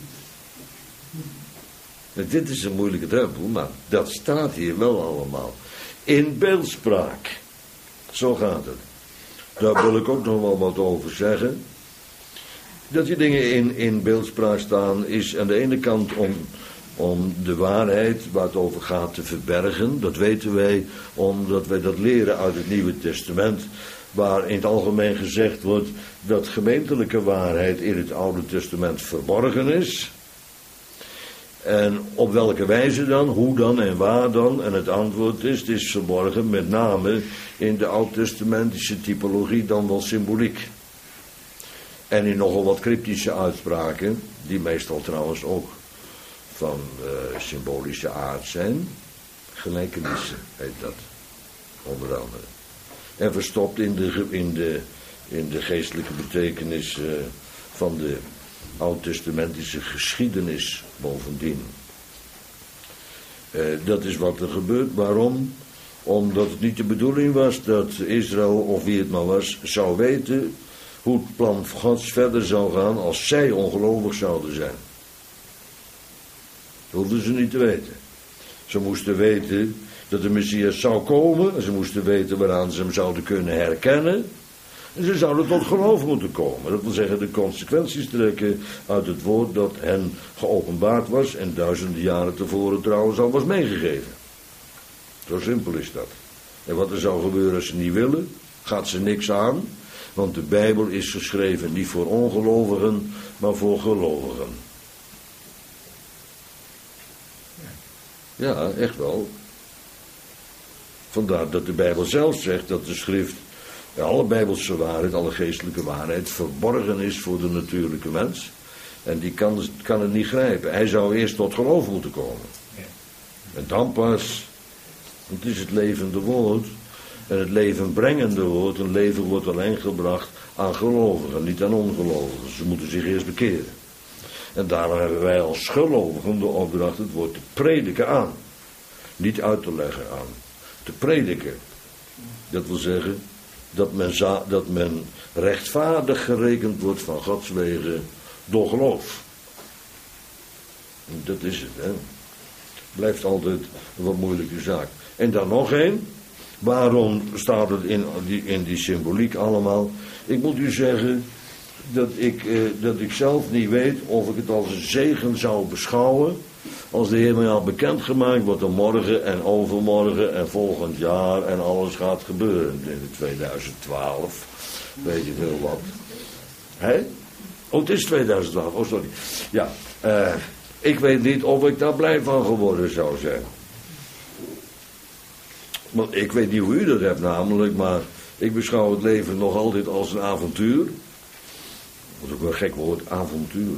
En dit is een moeilijke drempel, maar dat staat hier wel allemaal. In beeldspraak. Zo gaat het. Daar wil ik ook nog wel wat over zeggen. Dat die dingen in, in beeldspraak staan is aan de ene kant om, om de waarheid waar het over gaat te verbergen. Dat weten wij omdat wij dat leren uit het Nieuwe Testament. Waar in het algemeen gezegd wordt dat gemeentelijke waarheid in het Oude Testament verborgen is. En op welke wijze dan, hoe dan en waar dan? En het antwoord is, het is verborgen met name in de oud-testamentische typologie, dan wel symboliek. En in nogal wat cryptische uitspraken, die meestal trouwens ook van uh, symbolische aard zijn. Gelijkenissen heet dat, onder andere. En verstopt in de, in de, in de geestelijke betekenis uh, van de oud-testamentische geschiedenis bovendien. Uh, dat is wat er gebeurt. Waarom? Omdat het niet de bedoeling was dat Israël, of wie het maar was, zou weten hoe het plan Gods verder zou gaan als zij ongelovig zouden zijn. Dat hoefden ze niet te weten. Ze moesten weten dat de Messias zou komen. Ze moesten weten waaraan ze hem zouden kunnen herkennen. En ze zouden tot geloof moeten komen. Dat wil zeggen de consequenties trekken uit het woord dat hen geopenbaard was. En duizenden jaren tevoren trouwens al was meegegeven. Zo simpel is dat. En wat er zou gebeuren als ze niet willen, gaat ze niks aan. Want de Bijbel is geschreven niet voor ongelovigen, maar voor gelovigen. Ja, echt wel. Vandaar dat de Bijbel zelf zegt dat de schrift, alle Bijbelse waarheid, alle geestelijke waarheid, verborgen is voor de natuurlijke mens. En die kan, kan het niet grijpen. Hij zou eerst tot geloof moeten komen. En dan pas, het is het levende woord. En het levenbrengende woord, een leven wordt alleen gebracht aan gelovigen, niet aan ongelovigen. Ze moeten zich eerst bekeren. En daarom hebben wij als gelovigen de opdracht het woord te prediken aan. Niet uit te leggen aan. Te prediken. Dat wil zeggen dat men, za- dat men rechtvaardig gerekend wordt van Gods wegen door geloof. En dat is het, hè. Blijft altijd een wat moeilijke zaak. En dan nog één. Waarom staat het in die, in die symboliek allemaal? Ik moet u zeggen dat ik, eh, dat ik zelf niet weet of ik het als een zegen zou beschouwen als de Heer mij had bekendgemaakt wat er morgen en overmorgen en volgend jaar en alles gaat gebeuren in tweeduizend twaalf. Weet je veel wat. Hé? Oh, het is tweeduizend twaalf. Oh, sorry. Ja, uh, ik weet niet of ik daar blij van geworden zou zijn. Want ik weet niet hoe u dat hebt namelijk, maar ik beschouw het leven nog altijd als een avontuur. Dat is ook wel een gek woord, avontuur.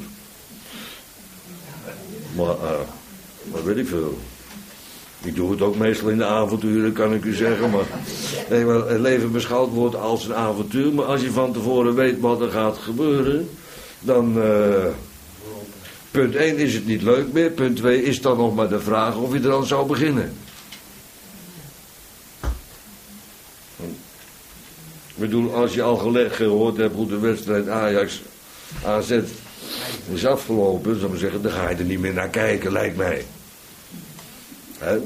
Maar, uh, maar weet ik veel. Ik doe het ook meestal in de avonturen, kan ik u zeggen. Maar, nee, maar het leven beschouwd wordt als een avontuur. Maar als je van tevoren weet wat er gaat gebeuren, dan... Uh, punt één is het niet leuk meer. Punt twee is dan nog maar de vraag of je er dan zou beginnen. Ik bedoel, als je al gelegd gehoord hebt hoe de wedstrijd Ajax A Z is afgelopen, zou ik zeggen, dan ga je er niet meer naar kijken, lijkt mij. He?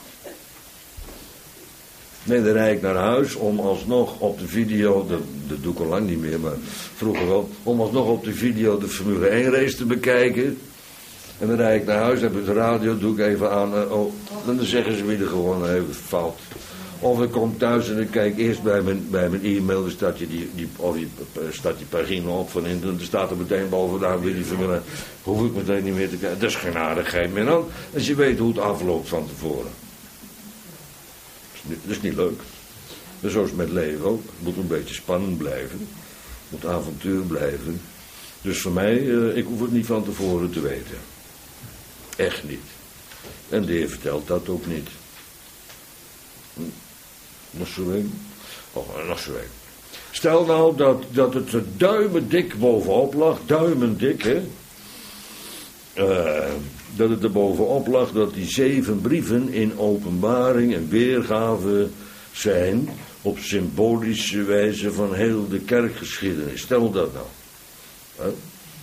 Nee, dan rijd ik naar huis om alsnog op de video, dat, dat doe ik al lang niet meer, maar vroeger wel, om alsnog op de video de Formule één race te bekijken. En dan rijd ik naar huis, heb ik de radio, doe ik even aan, uh, oh, dan zeggen ze weer gewoon even fout. Of ik kom thuis en ik kijk eerst bij mijn, bij mijn e-mail, dan staat je die, die, of die, staat die pagina op van internet, dan staat er meteen bovenaan weer die Formule. Hoef ik meteen niet meer te kijken. Dat is geen aardigheid meer dan, als je weet hoe het afloopt van tevoren. Dat is niet, dat is niet leuk. Maar zo is het met leven ook. Het moet een beetje spannend blijven. Het moet avontuur blijven. Dus voor mij, uh, ik hoef het niet van tevoren te weten. Echt niet. En de Heer vertelt dat ook niet. Hm. Nog zo een. Oh, nog zo een. Stel nou dat, dat het er duimendik bovenop lag. Duimendik, hè. Uh, dat het er bovenop lag dat die zeven brieven in openbaring en weergave zijn op symbolische wijze van heel de kerkgeschiedenis. Stel dat nou. Huh?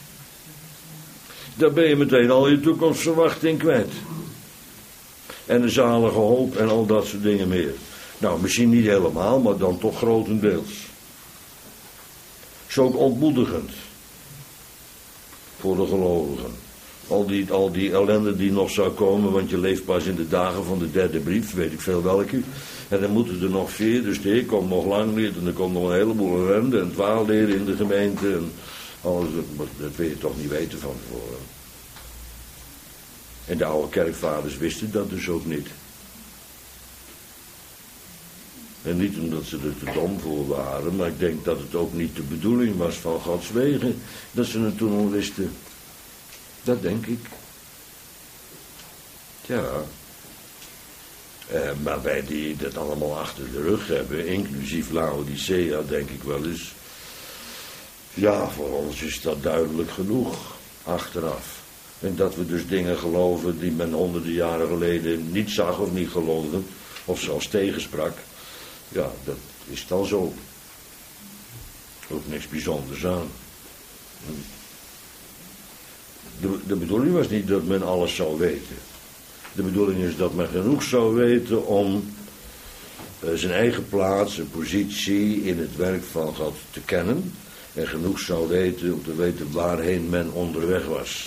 Dan ben je meteen al je toekomstverwachting kwijt. En de zalige hoop en al dat soort dingen meer. Nou, misschien niet helemaal, maar dan toch grotendeels. Is ook ontmoedigend. Voor de gelovigen. Al die, al die ellende die nog zou komen, want je leeft pas in de dagen van de derde brief, weet ik veel welke. En dan moeten er nog vier, dus de Heer komt nog lang niet. En er komt nog een heleboel ellende en dwaalleren in de gemeente. En alles, dat, dat wil je toch niet weten van tevoren. En de oude kerkvaders wisten dat dus ook niet. En niet omdat ze er te dom voor waren, maar ik denk dat het ook niet de bedoeling was van Gods wegen, dat ze het toen al wisten. Dat denk ik. Ja. Eh, maar wij die dat allemaal achter de rug hebben, inclusief Laodicea, denk ik wel eens. Ja, voor ons is dat duidelijk genoeg, achteraf. En dat we dus dingen geloven die men honderden jaren geleden niet zag of niet geloofde, of zelfs tegensprak. Ja, dat is dan zo. Ook niks bijzonders aan. De, de bedoeling was niet dat men alles zou weten. De bedoeling is dat men genoeg zou weten om uh, zijn eigen plaats, zijn positie in het werk van God te kennen. En genoeg zou weten om te weten waarheen men onderweg was.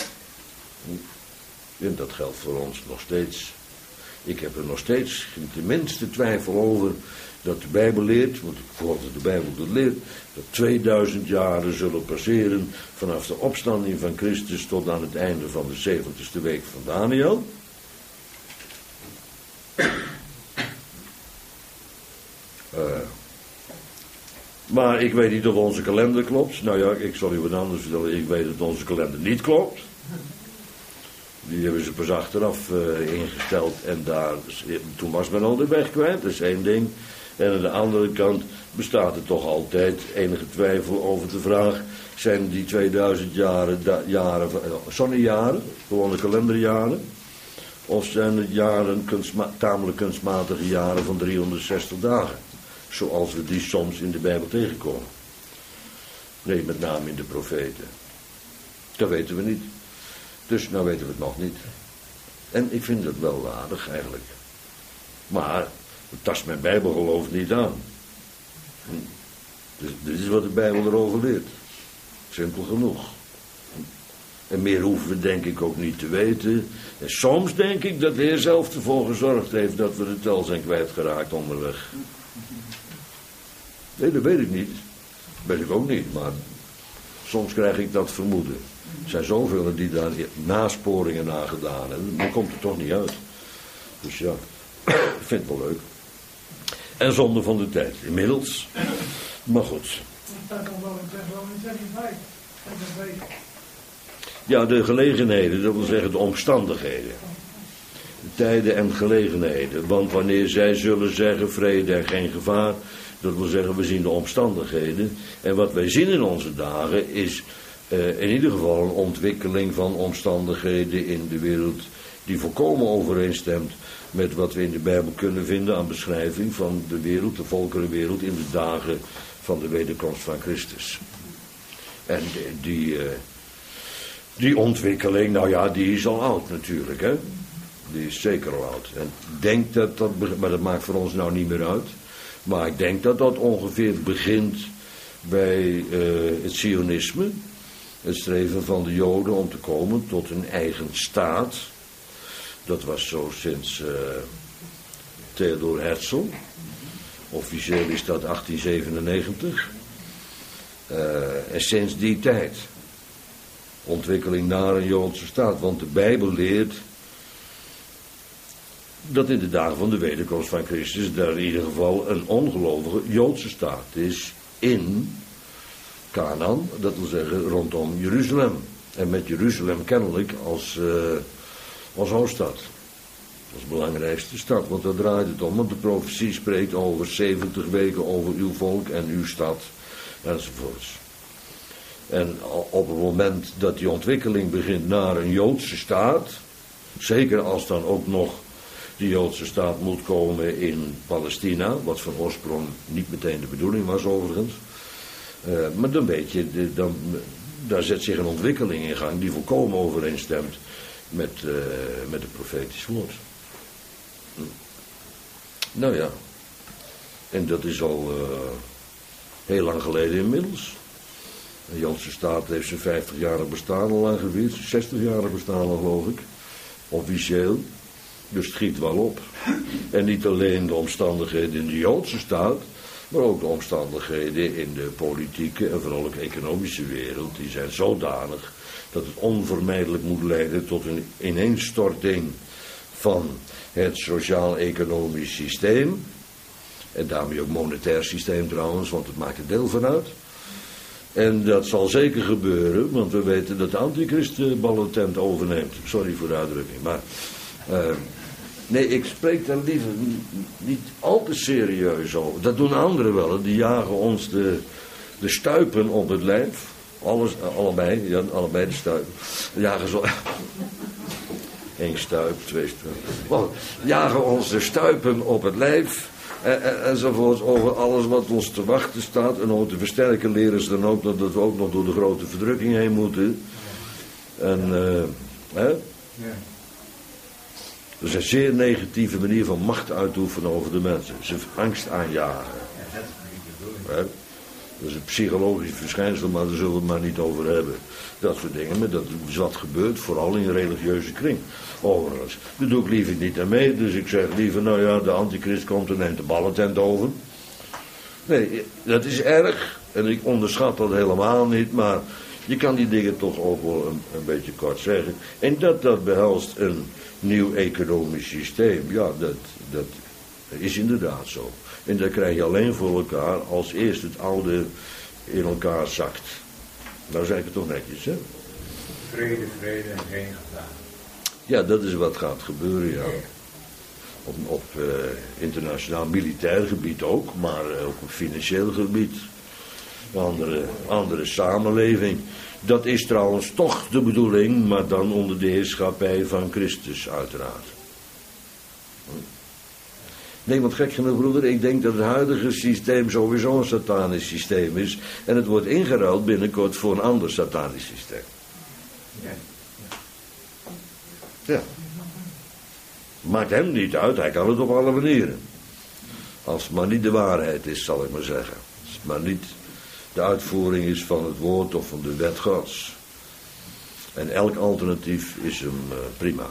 En dat geldt voor ons nog steeds. Ik heb er nog steeds geen de minste twijfel over dat de Bijbel leert, want ik geloof dat de Bijbel dat leert, dat tweeduizend jaren zullen passeren vanaf de opstanding van Christus tot aan het einde van de zeventigste week van Daniel. Uh, maar ik weet niet of onze kalender klopt. Nou ja, ik zal u wat anders vertellen. Ik weet dat onze kalender niet klopt. Die hebben ze pas achteraf uh, ingesteld en daar, toen was men al de weg kwijt, dat is één ding. En aan de andere kant bestaat er toch altijd enige twijfel over de vraag, zijn die tweeduizend jaren, da, jaren zonnejaren, gewone kalenderjaren, of zijn het jaren, kunstma, tamelijk kunstmatige jaren van driehonderdzestig dagen, zoals we die soms in de Bijbel tegenkomen. Nee, met name in de profeten. Dat weten we niet. Dus nou weten we het nog niet. En ik vind het wel aardig eigenlijk. Maar het tast mijn Bijbelgeloof niet aan. Dus dit is wat de Bijbel erover leert. Simpel genoeg. En meer hoeven we denk ik ook niet te weten. En soms denk ik dat de Heer zelf ervoor gezorgd heeft dat we de tel zijn kwijtgeraakt onderweg. Nee, dat weet ik niet. Dat weet ik ook niet, maar soms krijg ik dat vermoeden. Er zijn zoveel die daar nasporingen naar gedaan hebben. Dan komt het toch niet uit. Dus ja, ik vind het wel leuk. En zonde van de tijd. Inmiddels. Maar goed. Ja, de gelegenheden. Dat wil zeggen de omstandigheden. De tijden en gelegenheden. Want wanneer zij zullen zeggen vrede en geen gevaar. Dat wil zeggen we zien de omstandigheden. En wat wij zien in onze dagen is Uh, in ieder geval een ontwikkeling van omstandigheden in de wereld die volkomen overeenstemt met wat we in de Bijbel kunnen vinden aan beschrijving van de wereld, de volkerenwereld in de dagen van de wederkomst van Christus. En die, uh, die ontwikkeling, nou ja, die is al oud natuurlijk, hè. Die is zeker al oud. En ik denk dat dat, maar dat maakt voor ons nou niet meer uit, maar ik denk dat dat ongeveer begint bij uh, het Zionisme. Het streven van de Joden om te komen tot een eigen staat. Dat was zo sinds uh, Theodor Herzl. Officieel is dat achttien zevenennegentig. Uh, en sinds die tijd. Ontwikkeling naar een Joodse staat. Want de Bijbel leert dat in de dagen van de wederkomst van Christus daar in ieder geval een ongelovige Joodse staat is in Canaan, dat wil zeggen rondom Jeruzalem. En met Jeruzalem kennelijk als, uh, als hoofdstad. Als belangrijkste stad, want daar draait het om. Want de profetie spreekt over zeventig weken over uw volk en uw stad, enzovoorts. En op het moment dat die ontwikkeling begint naar een Joodse staat, zeker als dan ook nog die Joodse staat moet komen in Palestina, wat van oorsprong niet meteen de bedoeling was overigens. Uh, maar dan weet je, de, dan, daar zet zich een ontwikkeling in gang die volkomen overeenstemt met, uh, met het profetisch woord. Hm. Nou ja, en dat is al uh, heel lang geleden inmiddels. De Joodse staat heeft zijn vijftigjarig bestaan al lang gevierd, zestigjarig bestaan al geloof ik, officieel. Dus het schiet wel op. En niet alleen de omstandigheden in de Joodse staat, Maar ook de omstandigheden in de politieke en vooral ook economische wereld, die zijn zodanig dat het onvermijdelijk moet leiden tot een ineenstorting van het sociaal-economisch systeem. En daarmee ook monetair systeem trouwens, want het maakt er deel van uit. En dat zal zeker gebeuren, want we weten dat de antichrist de ballentent overneemt. Sorry voor de uitdrukking, maar... Uh, nee, ik spreek daar liever niet, niet al te serieus over. Dat doen anderen wel, die jagen ons de, de stuipen op het lijf. Alles, allebei, ja, allebei de stuipen. Jagen zo... Eén stuip, twee stuipen. Maar, jagen ons de stuipen op het lijf... En, en, enzovoorts over alles wat ons te wachten staat. En om te versterken leren ze dan ook dat we ook nog door de grote verdrukking heen moeten. En, uh, hè? Ja. Dat is een zeer negatieve manier van macht uitoefenen over de mensen. Ze angst aanjagen. Ja, dat is niet de bedoeling. Dat is een psychologisch verschijnsel, maar daar zullen we het maar niet over hebben. Dat soort dingen, maar dat is wat gebeurt, vooral in een religieuze kring. Overigens, daar doe ik liever niet aan mee, dus ik zeg liever, nou ja, de antichrist komt en neemt de ballentent over. Nee, dat is erg, en ik onderschat dat helemaal niet, maar je kan die dingen toch ook wel een, een beetje kort zeggen. En dat dat behelst een nieuw economisch systeem, ja, dat, dat is inderdaad zo. En dat krijg je alleen voor elkaar als eerst het oude in elkaar zakt. Nou zeg ik het toch netjes, hè? Vrede, vrede en geen gevaar. Ja, dat is wat gaat gebeuren, ja. Op, op uh, internationaal militair gebied ook, maar uh, ook op financieel gebied. Andere, andere samenleving. Dat is trouwens toch de bedoeling, maar dan onder de heerschappij van Christus uiteraard. Nee, want gek genoeg, broeder, ik denk dat het huidige systeem sowieso een satanisch systeem is. En het wordt ingeruild binnenkort voor een ander satanisch systeem. Ja. Ja. Maakt hem niet uit, hij kan het op alle manieren. Als het maar niet de waarheid is, zal ik maar zeggen. Als het maar niet de uitvoering is van het woord of van de wet Gods. En elk alternatief is hem uh, prima.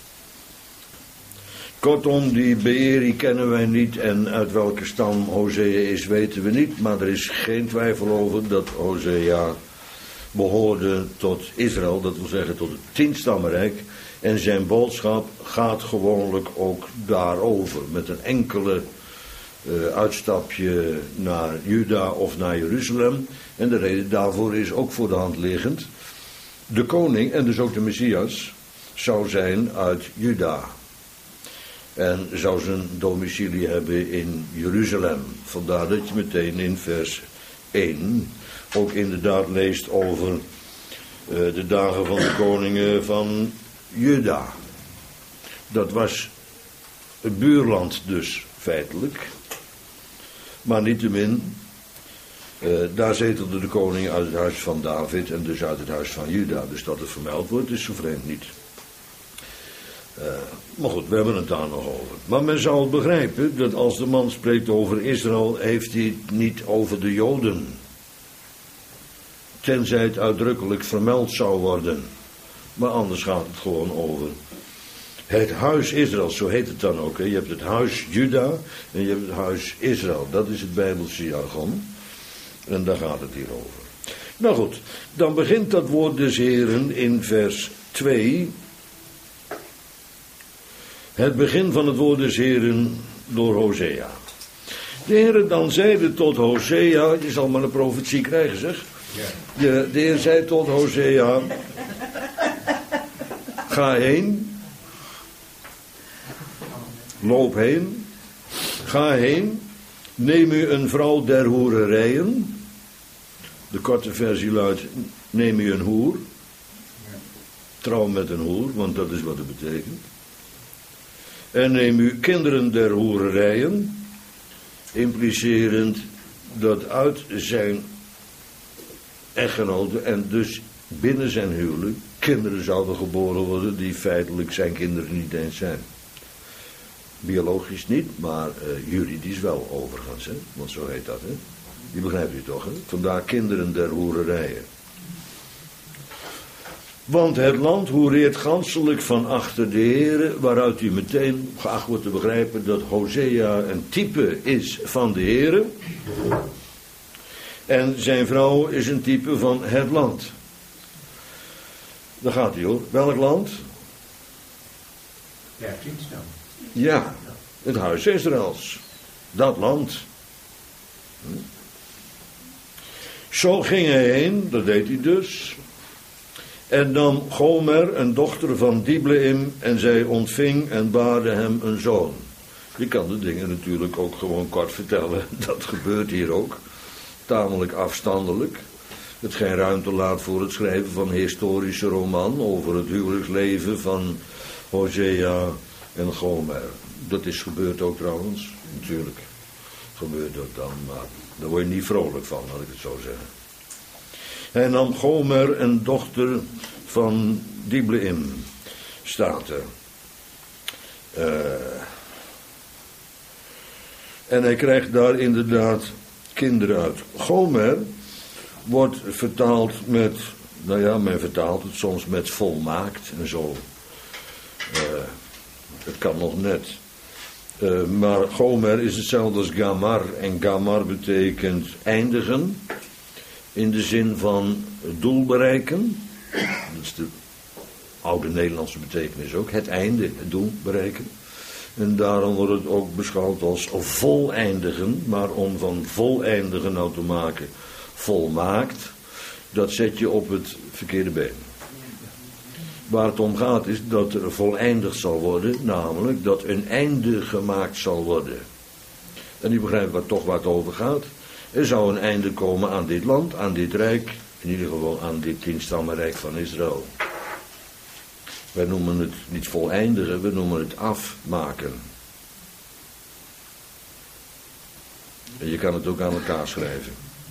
Kortom, die Beeri kennen wij niet en uit welke stam Hosea is weten we niet. Maar er is geen twijfel over dat Hosea behoorde tot Israël, dat wil zeggen tot het tienstammenrijk. En zijn boodschap gaat gewoonlijk ook daarover. Met een enkele uh, uitstapje naar Juda of naar Jeruzalem. En de reden daarvoor is ook voor de hand liggend. De koning, en dus ook de Messias, zou zijn uit Juda. En zou zijn domicilie hebben in Jeruzalem. Vandaar dat je meteen in vers één ook inderdaad leest over uh, de dagen van de koningen van Juda. Dat was het buurland dus feitelijk. Maar niettemin, uh, daar zetelden de koningen uit het huis van David en dus uit het huis van Juda. Dus dat het vermeld wordt is zo vreemd niet. Uh, maar goed, we hebben het daar nog over. Maar men zou het begrijpen dat als de man spreekt over Israël, heeft hij het niet over de Joden. Tenzij het uitdrukkelijk vermeld zou worden. Maar anders gaat het gewoon over het huis Israël, zo heet het dan ook. Hè. Je hebt het huis Juda en je hebt het huis Israël. Dat is het Bijbelse jargon. En daar gaat het hier over. Nou goed, dan begint dat woord des Heren in vers twee... Het begin van het woord des Heren door Hosea. De Heer dan zeide tot Hosea, je zal maar een profetie krijgen zeg. De, de Heer zei tot Hosea, ga heen, loop heen, ga heen, neem u een vrouw der hoererijen. De korte versie luidt, neem u een hoer. Trouw met een hoer, want dat is wat het betekent. En neem u kinderen der hoererijen, implicerend dat uit zijn echtgenoten en dus binnen zijn huwelijk kinderen zouden geboren worden die feitelijk zijn kinderen niet eens zijn. Biologisch niet, maar uh, juridisch wel overigens, hè? Want zo heet dat, hè? Die begrijpt u toch, hè? Vandaar kinderen der hoererijen. Want het land hoereert ganselijk van achter de Heere, waaruit u meteen geacht wordt te begrijpen dat Hosea een type is van de Heere. En zijn vrouw is een type van het land. Daar gaat hij hoor. Welk land? dertien dan. Ja, het huis Israëls. Dat land. Hm. Zo ging hij heen, dat deed hij dus. En nam Gomer, een dochter van Dibleim, en zij ontving en baarde hem een zoon. Je kan de dingen natuurlijk ook gewoon kort vertellen. Dat gebeurt hier ook. Tamelijk afstandelijk. Het geen ruimte laat voor het schrijven van een historische roman over het huwelijksleven van Hosea en Gomer. Dat is gebeurd ook trouwens, natuurlijk. Gebeurt ook dan, maar daar word je niet vrolijk van, laat ik het zo zeggen. Hij nam Gomer, een dochter van Dibleim, staat er. Uh, en hij krijgt daar inderdaad kinderen uit. Gomer wordt vertaald met, nou ja, men vertaalt het soms met volmaakt en zo. Uh, het kan nog net. Uh, maar Gomer is hetzelfde als Gamar. En Gamar betekent eindigen. In de zin van doel bereiken. Dat is de oude Nederlandse betekenis ook. Het einde, het doel bereiken. En daarom wordt het ook beschouwd als voleindigen. Maar om van voleindigen nou te maken volmaakt, dat zet je op het verkeerde been. Waar het om gaat is dat er voleindigd zal worden, namelijk dat een einde gemaakt zal worden. En u begrijpt wat, toch waar het over gaat. Er zou een einde komen aan dit land, aan dit rijk, in ieder geval aan dit tienstammenrijk van Israël. Wij noemen het niet voleindigen, we noemen het afmaken. En je kan het ook aan elkaar schrijven.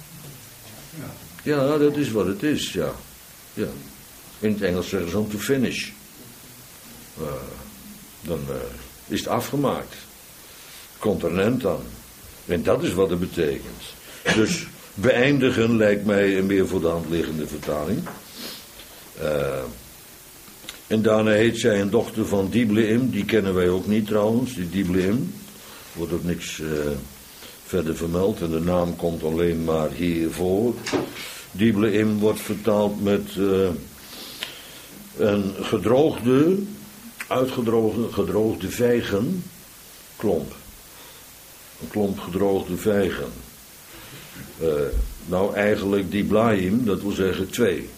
Ja, dat is wat het is, ja. Ja. In het Engels zeggen ze om to finish. Uh, dan uh, is het afgemaakt. Komt er een eind aan. En dat is wat het betekent. Dus beëindigen lijkt mij een meer voor de hand liggende vertaling. Uh, en daarna heet zij een dochter van Dibleim. Die kennen wij ook niet trouwens, die Dibleim. Wordt ook niks uh, verder vermeld. En de naam komt alleen maar hiervoor. Dibleim wordt vertaald met uh, een gedroogde, uitgedroogde, gedroogde vijgenklomp. Een klomp gedroogde vijgen. Uh, nou eigenlijk Diblaim, dat wil zeggen twee.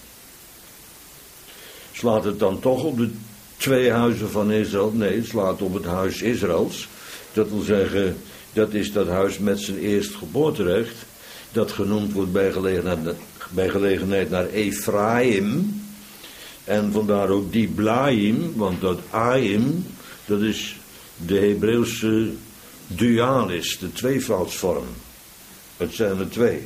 Slaat het dan toch op de twee huizen van Israël? Nee, het slaat op het huis Israëls. Dat wil zeggen, dat is dat huis met zijn eerstgeboorterecht. Dat genoemd wordt bij gelegenheid, bij gelegenheid naar Ephraim. En vandaar ook Diblaim, want dat Aim, dat is de Hebreeuwse dualis, de tweevoudsvorm. Het zijn er twee.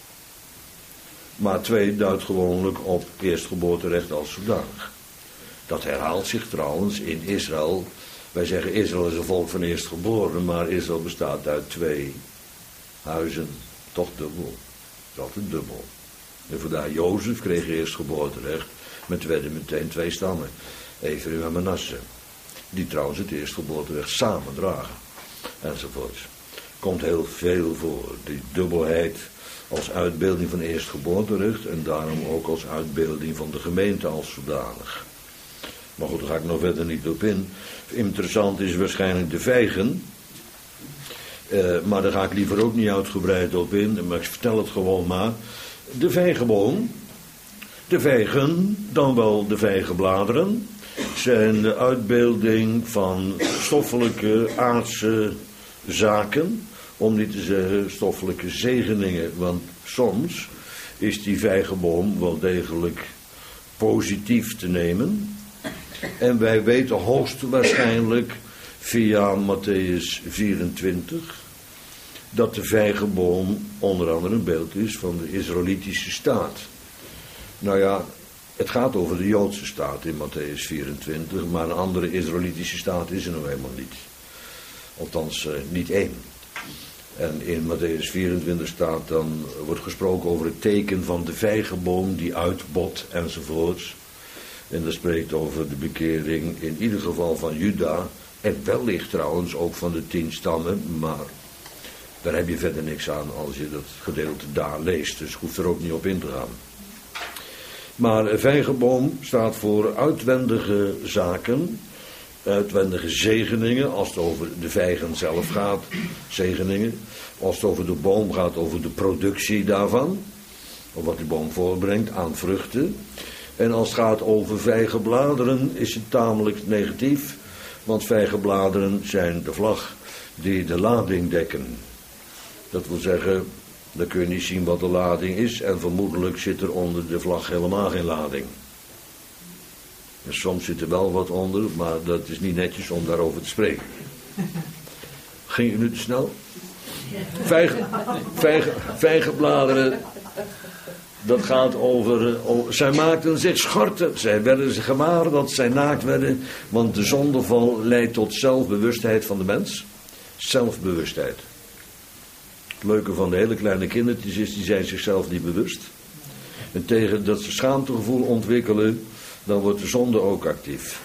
Maar twee duidt gewoonlijk op eerstgeboorterecht als zodanig. Dat herhaalt zich trouwens in Israël. Wij zeggen Israël is een volk van eerstgeboren, maar Israël bestaat uit twee huizen. Toch dubbel. Dat is altijd dubbel. En vandaar Jozef kreeg eerstgeboorterecht, met werden meteen twee stammen. Ephraim en Manasse. Die trouwens het eerstgeboorterecht samen dragen. Enzovoorts. Komt heel veel voor. Die dubbelheid als uitbeelding van eerstgeboorterecht en daarom ook als uitbeelding van de gemeente als zodanig. Maar goed, daar ga ik nog verder niet op in. Interessant is waarschijnlijk de vijgen. Uh, maar daar ga ik liever ook niet uitgebreid op in. Maar ik vertel het gewoon maar. De vijgenboom. De vijgen, dan wel de vijgenbladeren, zijn de uitbeelding van stoffelijke aardse zaken. Om niet te zeggen stoffelijke zegeningen. Want soms is die vijgenboom wel degelijk positief te nemen. En wij weten hoogstwaarschijnlijk via Matthäus vierentwintig dat de vijgenboom onder andere een beeld is van de Israëlitische staat. Nou ja, het gaat over de Joodse staat in Matthäus vierentwintig, maar een andere Israëlitische staat is er nou helemaal niet. Althans, uh, niet één. En in Matthäus vierentwintig staat dan, wordt gesproken over het teken van de vijgenboom die uitbot enzovoorts. En dat spreekt over de bekering in ieder geval van Juda. En wellicht trouwens ook van de tien stammen. Maar daar heb je verder niks aan als je dat gedeelte daar leest. Dus ik hoef er ook niet op in te gaan. Maar vijgenboom staat voor uitwendige zaken. Uitwendige zegeningen. Als het over de vijgen zelf gaat. Zegeningen. Als het over de boom gaat, over de productie daarvan. Of wat die boom voorbrengt aan vruchten. En als het gaat over vijgenbladeren is het tamelijk negatief. Want vijgenbladeren zijn de vlag die de lading dekken. Dat wil zeggen, dan kun je niet zien wat de lading is. En vermoedelijk zit er onder de vlag helemaal geen lading. En soms zit er wel wat onder, maar dat is niet netjes om daarover te spreken. Ging je nu te snel? Vijgen, vijgen, vijgenbladeren, dat gaat over, over... Zij maakten zich schorten, zij werden zich gewaar dat zij naakt werden. Want de zondeval leidt tot zelfbewustheid van de mens. Zelfbewustheid. Het leuke van de hele kleine kindertjes is, die zijn zichzelf niet bewust. En tegen dat ze schaamtegevoel ontwikkelen, dan wordt de zonde ook actief.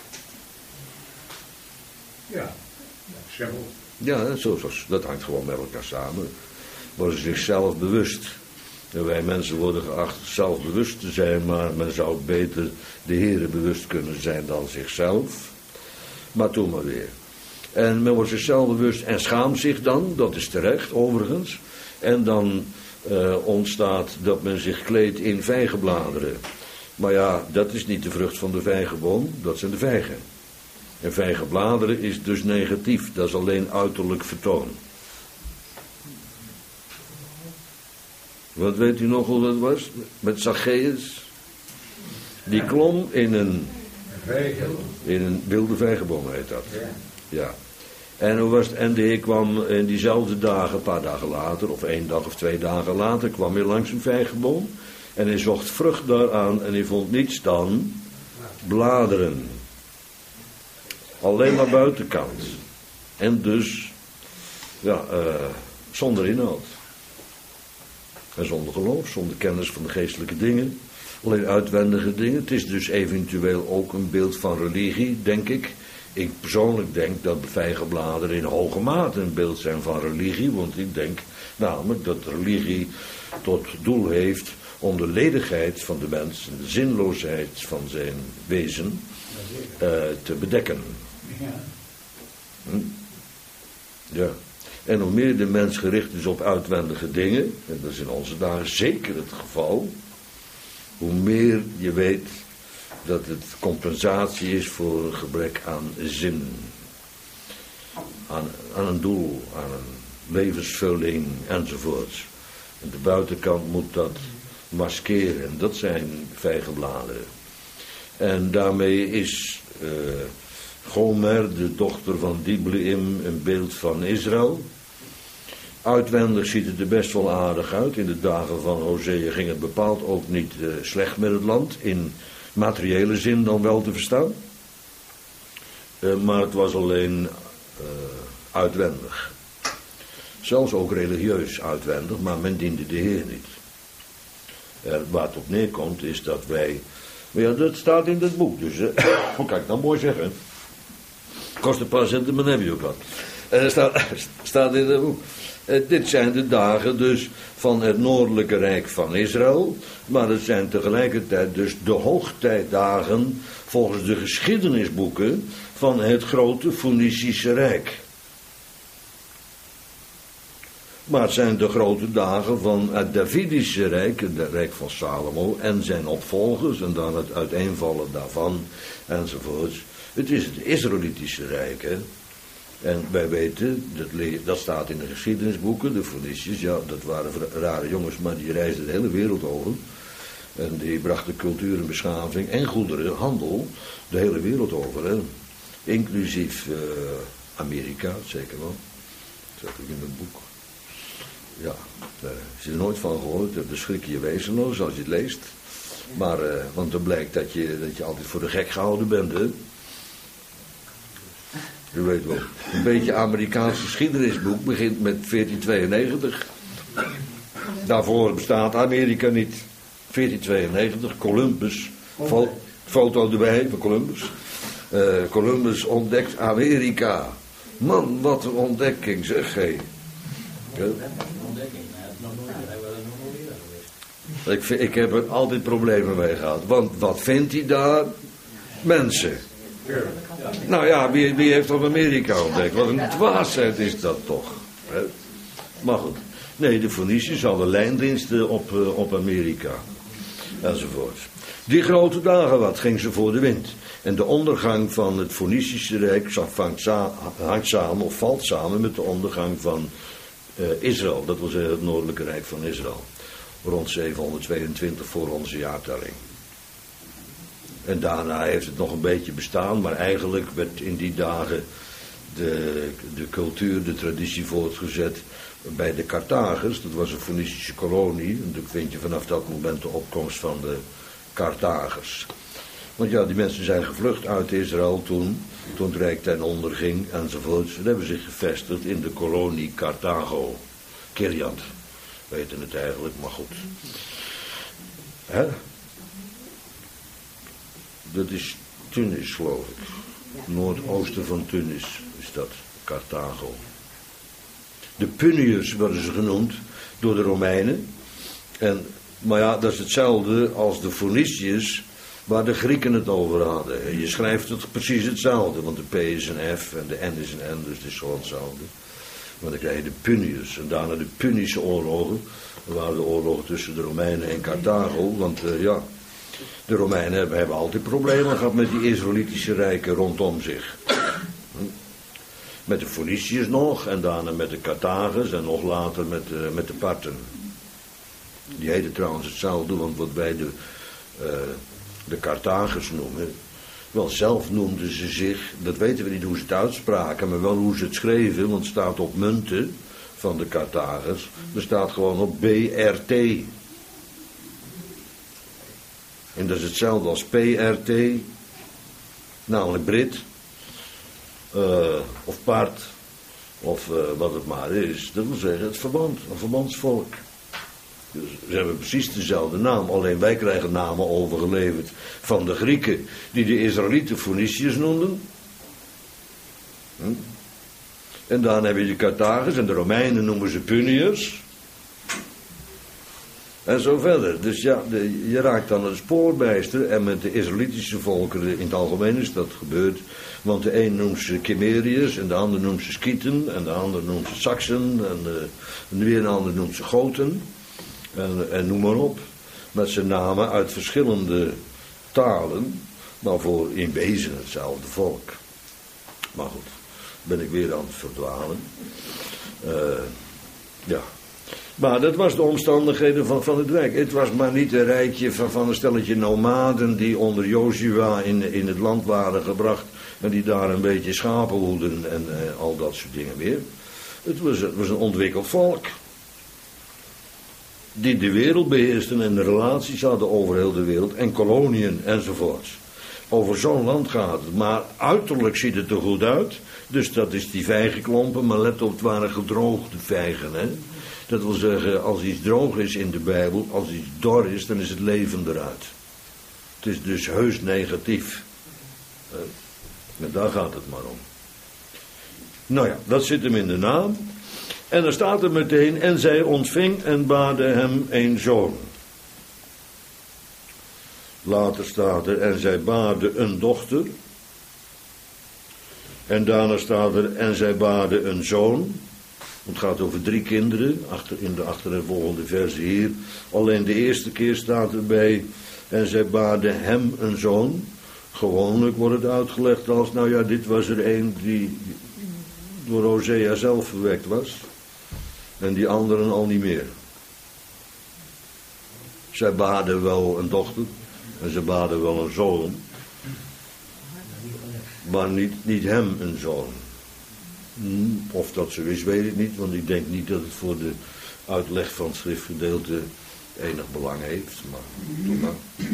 Ja, simpel. Ja, zo, zo, dat hangt gewoon met elkaar samen. Worden ze zichzelf bewust. En wij mensen worden geacht zelfbewust te zijn, maar men zou beter de Heere bewust kunnen zijn dan zichzelf. Maar toen maar weer. En men wordt zichzelf bewust en schaamt zich dan, dat is terecht overigens. En dan uh, ontstaat dat men zich kleedt in vijgenbladeren. Maar ja, dat is niet de vrucht van de vijgenboom, dat zijn de vijgen. En vijgenbladeren is dus negatief, dat is alleen uiterlijk vertoon. Wat weet u nog hoe dat was? Met Zacchaeus. Die klom in een, in een wilde vijgenboom, heet dat. Ja. En, hoe was het? En de Heer kwam in diezelfde dagen, een paar dagen later, of één dag of twee dagen later, kwam hij langs een vijgenboom. En hij zocht vrucht daaraan en hij vond niets dan bladeren. Alleen maar buitenkant. En dus, ja, uh, zonder inhoud. En zonder geloof, zonder kennis van de geestelijke dingen. Alleen uitwendige dingen. Het is dus eventueel ook een beeld van religie, denk ik. Ik persoonlijk denk dat de vijgenbladeren in hoge mate een beeld zijn van religie. Want ik denk namelijk dat religie tot doel heeft om de ledigheid van de mens, de zinloosheid van zijn wezen, uh, te bedekken. Hm? Ja. En hoe meer de mens gericht is op uitwendige dingen, en dat is in onze dagen zeker het geval, hoe meer je weet dat het compensatie is voor een gebrek aan zin, aan, aan een doel, aan een levensvulling enzovoorts. En de buitenkant moet dat maskeren, en dat zijn vijgenbladeren. En daarmee is uh, Gomer, de dochter van Dibleim, een beeld van Israël. Uitwendig ziet het er best wel aardig uit. In de dagen van Hosea ging het bepaald ook niet uh, slecht met het land. In materiële zin dan wel te verstaan. Uh, maar het was alleen uh, uitwendig. Zelfs ook religieus uitwendig, maar men diende de Heer niet. Uh, waar het op neerkomt is dat wij... Maar ja, dat staat in het boek, dus... Uh, hoe kan ik dat mooi zeggen? Kost een paar centen, maar dan heb je ook wat. Uh, staat, staat in het boek. Uh, dit zijn de dagen dus van het noordelijke rijk van Israël. Maar het zijn tegelijkertijd dus de hoogtijdagen volgens de geschiedenisboeken van het grote Foenicische rijk. Maar het zijn de grote dagen van het Davidische rijk, het rijk van Salomo en zijn opvolgers en dan het uiteenvallen daarvan enzovoorts. Het is het Israëlitische rijk, hè. En wij weten, dat, dat staat in de geschiedenisboeken, de Foeniciërs, ja, dat waren rare jongens, maar die reisden de hele wereld over. En die brachten cultuur en beschaving en goederen, handel, de hele wereld over, hè. Inclusief uh, Amerika, zeker wel. Dat staat ook in het boek. Ja, daar heb je er nooit van gehoord, daar schrik je je wezenloos als je het leest. Maar, uh, want dan blijkt dat je, dat je altijd voor de gek gehouden bent, hè. U weet wel, een beetje Amerikaans geschiedenisboek begint met veertien tweeënnegentig. Daarvoor bestaat Amerika niet. veertien tweeënnegentig, Columbus, val, Foto erbij van Columbus. Uh, Columbus ontdekt Amerika. Man, wat een ontdekking, zeg hé. Ja. Ik, vind, ik heb er altijd problemen mee gehad. Want wat vindt hij daar? Mensen. Nou ja, wie, wie heeft op Amerika ontdekt? Wat een dwaasheid is dat toch. Hè? Maar goed. Nee, de Phoeniciërs hadden lijndiensten op, uh, op Amerika. Enzovoort. Die grote dagen, wat ging ze voor de wind. En de ondergang van het Phoenicische Rijk hangt samen, of valt samen met de ondergang van uh, Israël. Dat was het noordelijke Rijk van Israël. Rond zevenhonderdtweeëntwintig voor onze jaartelling. En daarna heeft het nog een beetje bestaan, maar eigenlijk werd in die dagen de, de cultuur, de traditie voortgezet bij de Carthagers. Dat was een Phoenicische kolonie. En dan vind je vanaf dat moment de opkomst van de Carthagers. Want ja, die mensen zijn gevlucht uit Israël toen, toen het Rijk ten onder ging enzovoort. Ze hebben zich gevestigd in de kolonie Carthago. Kiriat, weten het eigenlijk, maar goed. Hè? Dat is Tunis, geloof ik. Noordoosten van Tunis is dat, Carthago. De Puniërs werden ze genoemd door de Romeinen. En, maar ja, dat is hetzelfde als de Phoeniciërs waar de Grieken het over hadden. Je schrijft het precies hetzelfde, want de P is een F en de N is een N, dus het is gewoon hetzelfde. Maar dan krijg je de Puniërs en daarna de Punische oorlogen. Dat waren de oorlogen tussen de Romeinen en Carthago, want uh, ja, de Romeinen hebben, hebben altijd problemen gehad met die Israëlitische rijken rondom zich. Met de Phoeniciërs nog, en daarna met de Carthagers en nog later met, uh, met de Parten. Die heten trouwens hetzelfde, want wat wij de, uh, de Carthagers noemen, wel zelf noemden ze zich, dat weten we niet hoe ze het uitspraken, maar wel hoe ze het schreven, want het staat op munten van de Carthagers, er staat gewoon op B R T. En dat is hetzelfde als P R T, namelijk Brit. Uh, of paard, of uh, wat het maar is. Dat wil zeggen het verband, een verbandsvolk. Dus ze hebben precies dezelfde naam, alleen wij krijgen namen overgeleverd van de Grieken, die de Israëlieten Phoeniciërs noemden. Hm? En dan heb je de Carthagers en de Romeinen noemen ze Puniërs. En zo verder. Dus ja, de, je raakt dan het spoorbijster. En met de Israëlitische volkeren in het algemeen is dat gebeurd. Want de een noemt ze Chimeriërs en de ander noemt ze Skieten en de ander noemt ze Saksen en, de, en weer een ander noemt ze Goten. En, en noem maar op. Met zijn namen uit verschillende talen, maar voor in wezen hetzelfde volk. Maar goed, ben ik weer aan het verdwalen. Uh, ja. Maar dat was de omstandigheden van, van het Rijk. Het was maar niet een rijkje van, van een stelletje nomaden die onder Jozua in, in het land waren gebracht. En die daar een beetje schapen hoeden en uh, al dat soort dingen meer. Het was, het was een ontwikkeld volk. Die de wereld beheersten en de relaties hadden over heel de wereld. En koloniën enzovoorts. Over zo'n land gaat het. Maar uiterlijk ziet het er goed uit. Dus dat is die vijgenklompen. Maar let op, het waren gedroogde vijgen. Hè? Dat wil zeggen, als iets droog is in de Bijbel, als iets dor is, dan is het leven eruit. Het is dus heus negatief. En daar gaat het maar om. Nou ja, dat zit hem in de naam. En dan staat er meteen, en zij ontving en baarde hem een zoon. Later staat er, en zij baarde een dochter. En daarna staat er, en zij baarde een zoon. Het gaat over drie kinderen, achter, in de achtereenvolgende verse hier. Alleen de eerste keer staat erbij, en zij baarde hem een zoon. Gewoonlijk wordt het uitgelegd als, nou ja, dit was er een die door Hosea zelf verwekt was. En die anderen al niet meer. Zij baarden wel een dochter, en ze baarden wel een zoon. Maar niet, niet hem een zoon. Of dat zo is, weet ik niet, want ik denk niet dat het voor de uitleg van het schriftgedeelte enig belang heeft. Maar doe maar.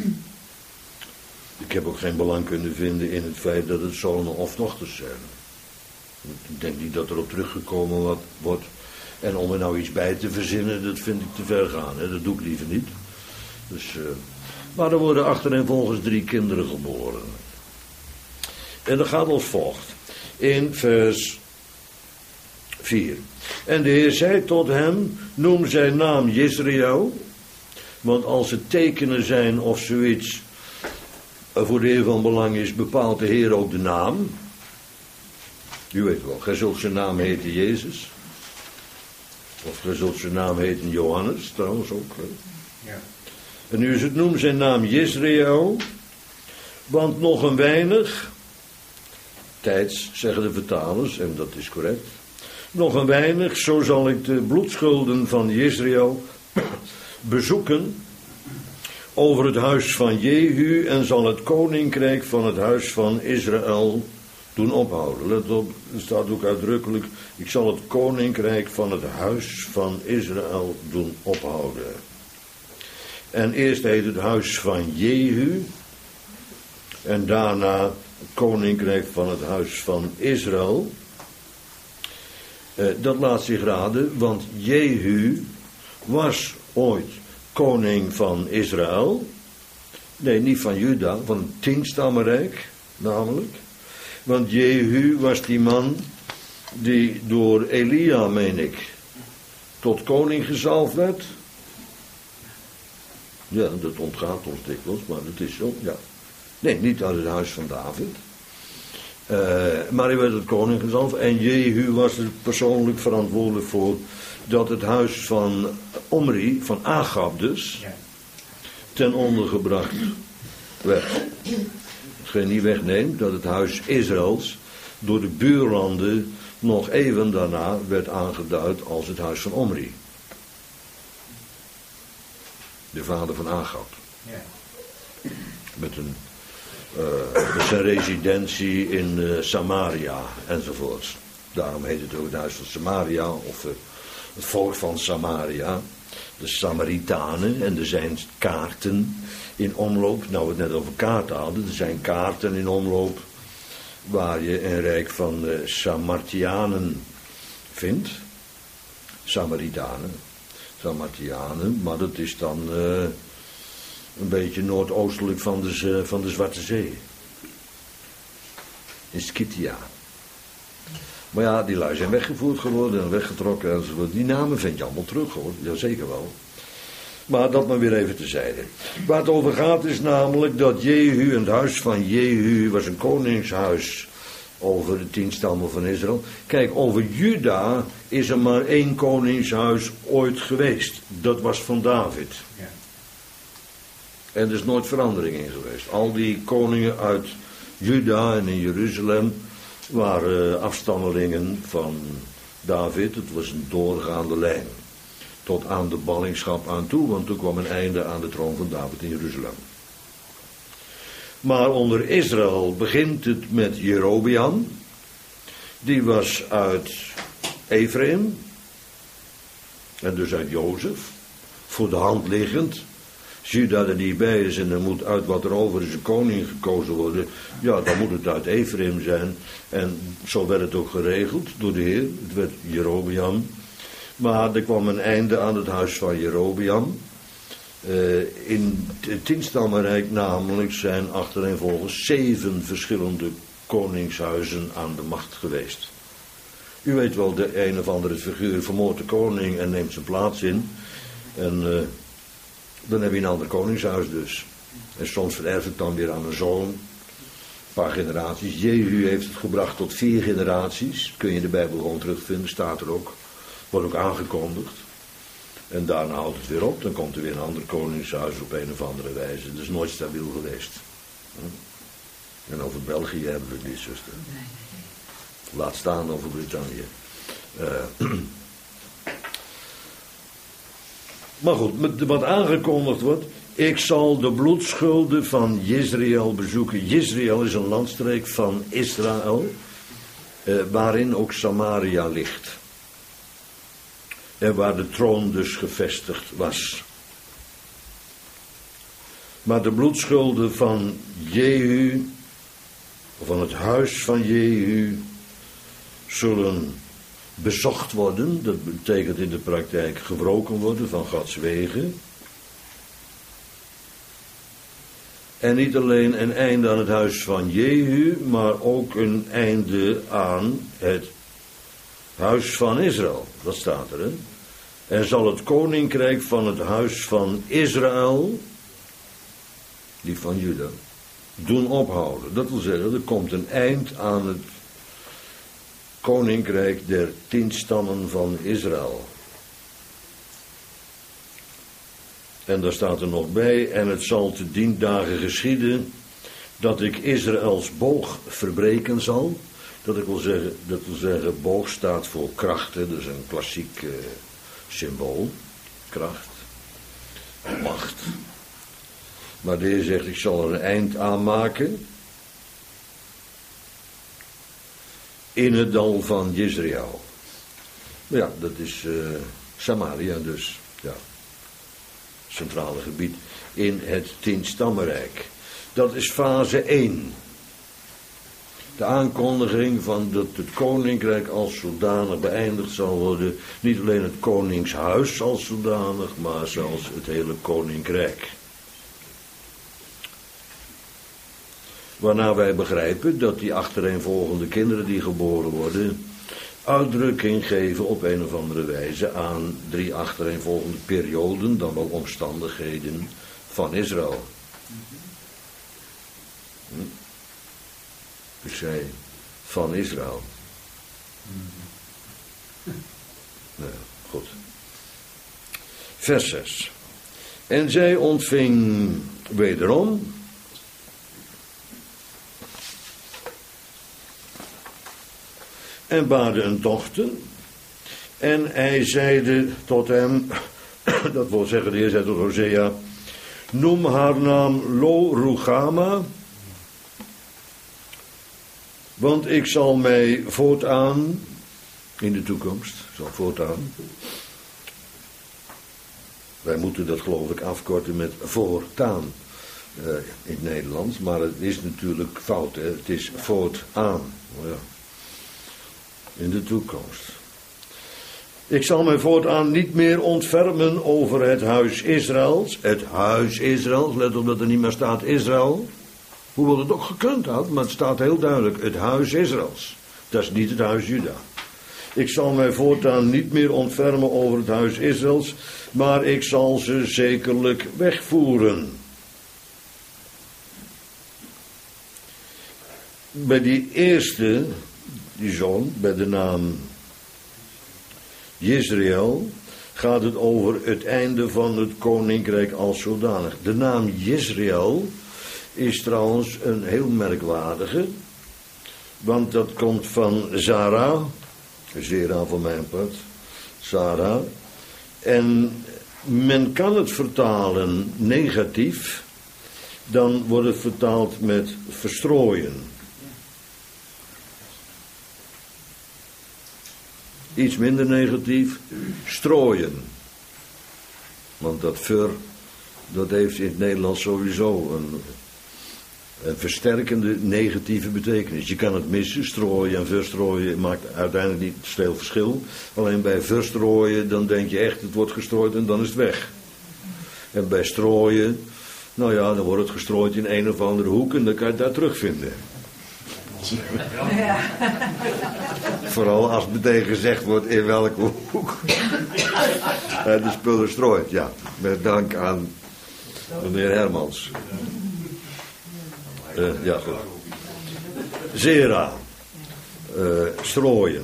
Ik heb ook geen belang kunnen vinden in het feit dat het zonen of dochters zijn. Ik denk niet dat er op teruggekomen wordt. En om er nou iets bij te verzinnen, dat vind ik te ver gaan. Hè? Dat doe ik liever niet. Dus, uh, maar er worden achtereenvolgens drie kinderen geboren. En dat gaat als volgt. In vers vier. En de Heer zei tot hem, noem zijn naam Jezreel. Want als het tekenen zijn of zoiets voor de Heer van belang is, bepaalt de Heer ook de naam. U weet wel, gij zult zijn naam heten Jezus. Of gij zult zijn naam heten Johannes, trouwens ook. Ja. En nu is het, noem zijn naam Jezreel. Want nog een weinig, tijds zeggen de vertalers, en dat is correct. Nog een weinig, zo zal ik de bloedschulden van Jezreel bezoeken over het huis van Jehu en zal het koninkrijk van het huis van Israël doen ophouden. Let op, er staat ook uitdrukkelijk, ik zal het koninkrijk van het huis van Israël doen ophouden. En eerst heet het huis van Jehu en daarna het koninkrijk van het huis van Israël. Uh, dat laat zich raden, want Jehu was ooit koning van Israël. Nee, niet van Juda, van het tienstammenrijk namelijk. Want Jehu was die man die door Elia, meen ik, tot koning gezalfd werd. Ja, dat ontgaat ons dikwijls, maar dat is zo, ja. Nee, niet uit het huis van David. Uh, maar hij werd het koning gezalfd en Jehu was er persoonlijk verantwoordelijk voor dat het huis van Omri, van Agab dus, ten onder gebracht werd. Hetgeen niet wegneemt dat het huis Israëls door de buurlanden nog even daarna werd aangeduid als het huis van Omri. De vader van Agab. Met een uh, met zijn residentie in uh, Samaria enzovoorts. Daarom heet het ook het huis van Samaria of uh, het volk van Samaria. De Samaritanen, en er zijn kaarten in omloop. Nou, we het net over kaarten hadden. Er zijn kaarten in omloop waar je een rijk van uh, Samartianen vindt. Samaritaanen. Samartianen, maar dat is dan uh, een beetje noordoostelijk van de, van de Zwarte Zee. In Scythia. Maar ja, die lui zijn weggevoerd geworden en weggetrokken enzovoort. Die namen vind je allemaal terug hoor, jazeker wel. Maar dat maar weer even terzijde. Waar het over gaat is namelijk dat Jehu, en het huis van Jehu was een koningshuis over de tien stammen van Israël. Kijk, over Juda is er maar één koningshuis ooit geweest. Dat was van David. Ja. En er is nooit verandering in geweest. Al die koningen uit Juda en in Jeruzalem waren afstammelingen van David. Het was een doorgaande lijn. Tot aan de ballingschap aan toe, want toen kwam een einde aan de troon van David in Jeruzalem. Maar onder Israël begint het met Jerobeam. Die was uit Ephraim. En dus uit Jozef. Voor de hand liggend. Juda er niet bij is en er moet uit wat er over is een koning gekozen worden. Ja, dan moet het uit Ephraim zijn. En zo werd het ook geregeld door de Heer. Het werd Jerobeam. Maar er kwam een einde aan het huis van Jerobeam. Uh, in het tienstammenrijk namelijk zijn achtereenvolgens zeven verschillende koningshuizen aan de macht geweest. U weet wel, de een of andere figuur vermoordt de koning en neemt zijn plaats in. En uh, dan heb je een ander koningshuis dus. En soms vererft het dan weer aan een zoon. Een paar generaties. Jehu heeft het gebracht tot vier generaties. Kun je in de Bijbel gewoon terugvinden, staat er ook. Wordt ook aangekondigd. En daarna houdt het weer op. Dan komt er weer een ander koningshuis op een of andere wijze. Dat is nooit stabiel geweest. En over België hebben we het niet, zuster. Laat staan over Brittannië. Uh, maar goed, wat aangekondigd wordt. Ik zal de bloedschulden van Jezreel bezoeken. Jezreel is een landstreek van Israël. Uh, waarin ook Samaria ligt. En waar de troon dus gevestigd was. Maar de bloedschulden van Jehu, van het huis van Jehu, zullen bezocht worden. Dat betekent in de praktijk gebroken worden van Gods wegen. En niet alleen een einde aan het huis van Jehu, maar ook een einde aan het huis van Israël. Dat staat er, hè? En zal het koninkrijk van het huis van Israël, die van Juda, doen ophouden. Dat wil zeggen, er komt een eind aan het koninkrijk der tien stammen van Israël. En daar staat er nog bij, en het zal te dien dagen geschieden dat ik Israëls boog verbreken zal. Dat ik wil zeggen, dat wil zeggen, boog staat voor kracht, hè? Dat is een klassiek uh, symbool. Kracht, macht. Maar de Heer zegt, ik zal er een eind aan maken in het dal van Jezreel. Ja, dat is uh, Samaria dus, ja. Centrale gebied in het tienstammenrijk. Dat is fase één. De aankondiging van dat het koninkrijk als zodanig beëindigd zal worden. Niet alleen het koningshuis als zodanig, maar zelfs het hele koninkrijk. Waarna wij begrijpen dat die achtereenvolgende kinderen die geboren worden uitdrukking geven op een of andere wijze aan drie achtereenvolgende perioden, dan wel omstandigheden van Israël. Hm? Ik zei van Israël. Nou, goed. Vers zes. En zij ontving wederom en baarde een dochter. En hij zeide tot hem, dat wil zeggen, de Heer zei tot Hosea, noem haar naam Lo Ruchama, want ik zal mij voortaan, in de toekomst, zal voortaan, wij moeten dat geloof ik afkorten met voortaan uh, in het Nederlands, maar het is natuurlijk fout, hè? Het is voortaan, ja. In de toekomst. Ik zal mij voortaan niet meer ontfermen over het huis Israëls. Het huis Israëls, let op dat er niet meer staat Israël. Hoewel het ook gekund had, maar het staat heel duidelijk. Het huis Israëls. Dat is niet het huis Juda. Ik zal mij voortaan niet meer ontfermen over het huis Israëls, maar ik zal ze zekerlijk wegvoeren. Bij die eerste, die zoon, bij de naam Jezreel, gaat het over het einde van het koninkrijk als zodanig. De naam Jezreel is trouwens een heel merkwaardige, want dat komt van Zara, Zera van mijn part, Zara, en men kan het vertalen negatief, dan wordt het vertaald met verstrooien. Iets minder negatief, strooien. Want dat ver, dat heeft in het Nederlands sowieso een, een versterkende negatieve betekenis. Je kan het missen, strooien en verstrooien maakt uiteindelijk niet veel verschil. Alleen bij verstrooien, dan denk je echt, het wordt gestrooid en dan is het weg. En bij strooien, nou ja, dan wordt het gestrooid in een of andere hoek en dan kan je het daar terugvinden. Ja. Vooral als meteen gezegd wordt in welke hoek de spullen strooit. Ja, met dank aan meneer Hermans. Uh, ja, goed. Zera. Uh, strooien.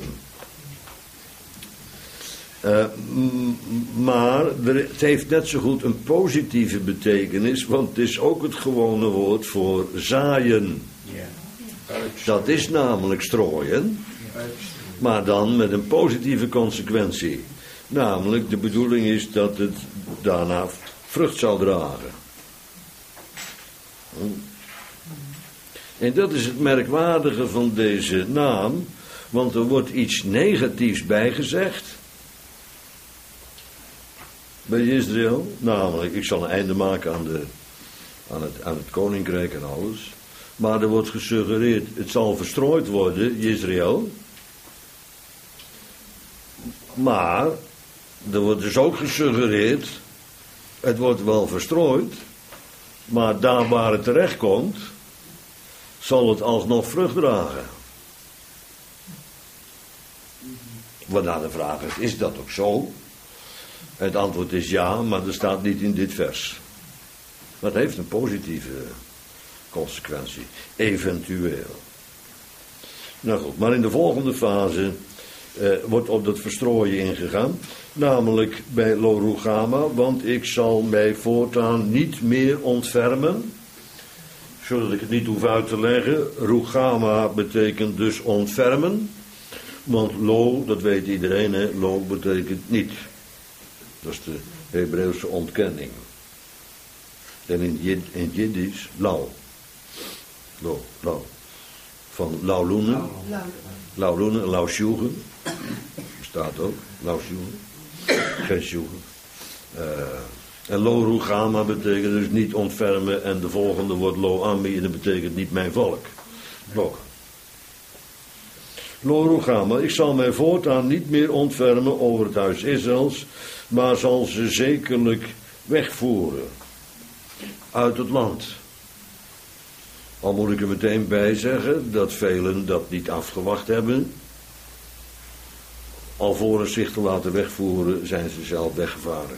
Uh, m- maar er, het heeft net zo goed een positieve betekenis, want het is ook het gewone woord voor zaaien. Dat is namelijk strooien, maar dan met een positieve consequentie. Namelijk, de bedoeling is dat het daarna vrucht zal dragen. En dat is het merkwaardige van deze naam, want er wordt iets negatiefs bijgezegd bij Israël. Namelijk, ik zal een einde maken aan, de, aan, het, aan het koninkrijk en alles. Maar er wordt gesuggereerd, het zal verstrooid worden, Israël. Maar er wordt dus ook gesuggereerd, het wordt wel verstrooid, Maar daar waar het terecht komt, zal het alsnog vrucht dragen. Waarna de vraag is, is dat ook zo? Het antwoord is ja, maar dat staat niet in dit vers. Dat heeft een positieve consequentie, eventueel. Nou goed, maar in de volgende fase eh, wordt op dat verstrooien ingegaan. Namelijk bij Lo Ruchama, want ik zal mij voortaan niet meer ontfermen. Zodat ik het niet hoef uit te leggen. Ruchama betekent dus ontfermen. Want Lo, dat weet iedereen, hè, Lo betekent niet. Dat is de Hebreeuwse ontkenning. En in, Jid, in Jiddisch, Lau. Lo, Lau. Van Laulunen. Laulunen, Lausjoegen. Bestaat ook, Lausjoegen. Geen sjoegen. Uh, en Lo Ruchama betekent dus niet ontfermen. En de volgende wordt Lo Ami en dat betekent niet mijn volk. Lo. Lo Ruchama, ik zal mij voortaan niet meer ontfermen over het huis Israëls, maar zal ze zekerlijk wegvoeren uit het land. Al moet ik er meteen bij zeggen dat velen dat niet afgewacht hebben. Alvorens zich te laten wegvoeren zijn ze zelf weggevaren.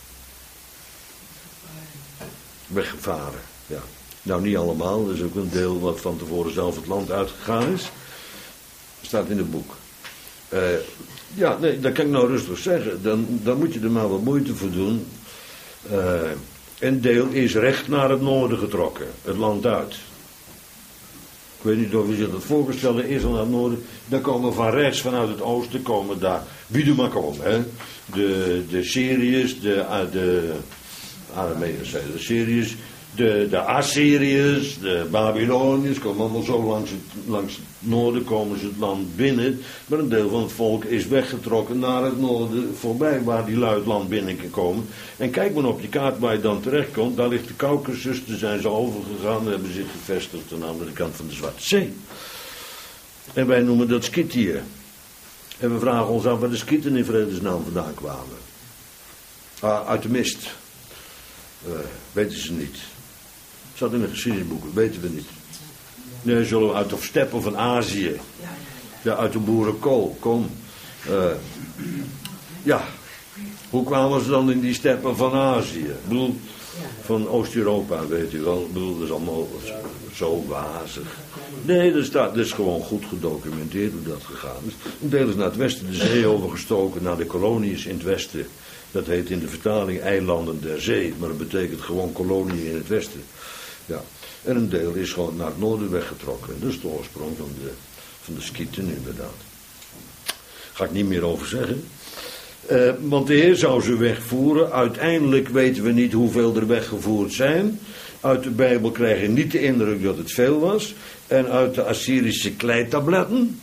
Weggevaren, ja. Nou, niet allemaal, er is ook een deel wat van tevoren zelf het land uitgegaan is. Staat in het boek. Uh, ja, nee, dat kan ik nou rustig zeggen. Dan, dan moet je er maar wat moeite voor doen. Uh, een deel is recht naar het noorden getrokken. Het land uit. Ik weet niet of je zich dat voorstellen. Eerst al naar het noorden. Dan komen van rechts, vanuit het oosten, komen daar. Wie er maar komen. Hè? De, de Syriërs, de, de Arameërs, de Syriërs. De, de Assyriërs, de Babyloniërs komen allemaal zo langs het, langs het noorden, komen ze het land binnen. Maar een deel van het volk is weggetrokken naar het noorden, voorbij waar die lui het land binnen kan komen. En kijk maar op je kaart waar je dan terechtkomt, daar ligt de Caucasus, daar zijn ze overgegaan en hebben zich gevestigd aan de andere kant van de Zwarte Zee. En wij noemen dat Scythië. En we vragen ons af waar de Scythen in vredesnaam vandaan kwamen. Ah, uit de mist. Uh, weten ze niet. Zat in de geschiedenisboeken, weten we niet. Nee, zullen we uit de steppen van Azië. Ja, uit de boerenkool, kom. Uh, ja, hoe kwamen ze dan in die steppen van Azië? Ik bedoel, van Oost-Europa, weet u wel. Ik bedoel, dat is allemaal zo wazig. Nee, dat, staat, dat is gewoon goed gedocumenteerd hoe dat gegaan is. Een deel is naar het westen de zee overgestoken, naar de kolonies in het westen. Dat heet in de vertaling eilanden der zee, maar dat betekent gewoon koloniën in het westen. Ja. En een deel is gewoon naar het noorden weggetrokken. Dat is de oorsprong van de, van de Scythen inderdaad. Ga ik niet meer over zeggen. Uh, want de Heer zou ze wegvoeren. Uiteindelijk weten we niet hoeveel er weggevoerd zijn. Uit de Bijbel krijg je niet de indruk dat het veel was. En uit de Assyrische kleitabletten,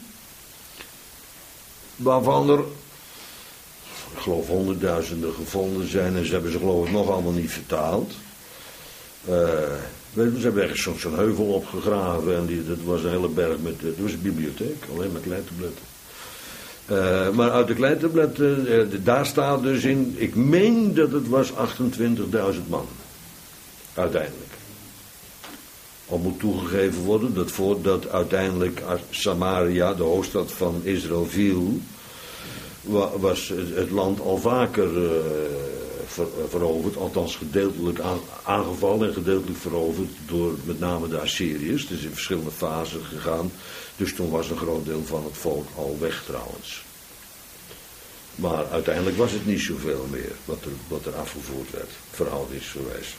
waarvan er, ik geloof honderdduizenden gevonden zijn, en ze hebben ze geloof ik nog allemaal niet vertaald. Uh, weet je, ze hebben ergens zo'n zo'n heuvel opgegraven en die, dat was een hele berg met, dat was een bibliotheek, alleen maar kleitabletten. Uh, maar uit de kleitabletten, uh, daar staat dus in, ik meen dat het was achtentwintigduizend man. Uiteindelijk. Al moet toegegeven worden dat voordat uiteindelijk Samaria, de hoofdstad van Israël, viel, was het land al vaker uh, ver, veroverd, althans gedeeltelijk aan, aangevallen en gedeeltelijk veroverd door met name de Assyriërs. Het is in verschillende fasen gegaan, dus toen was een groot deel van het volk al weg trouwens. Maar uiteindelijk was het niet zoveel meer wat er, wat er afgevoerd werd, verhoudingsgewijs.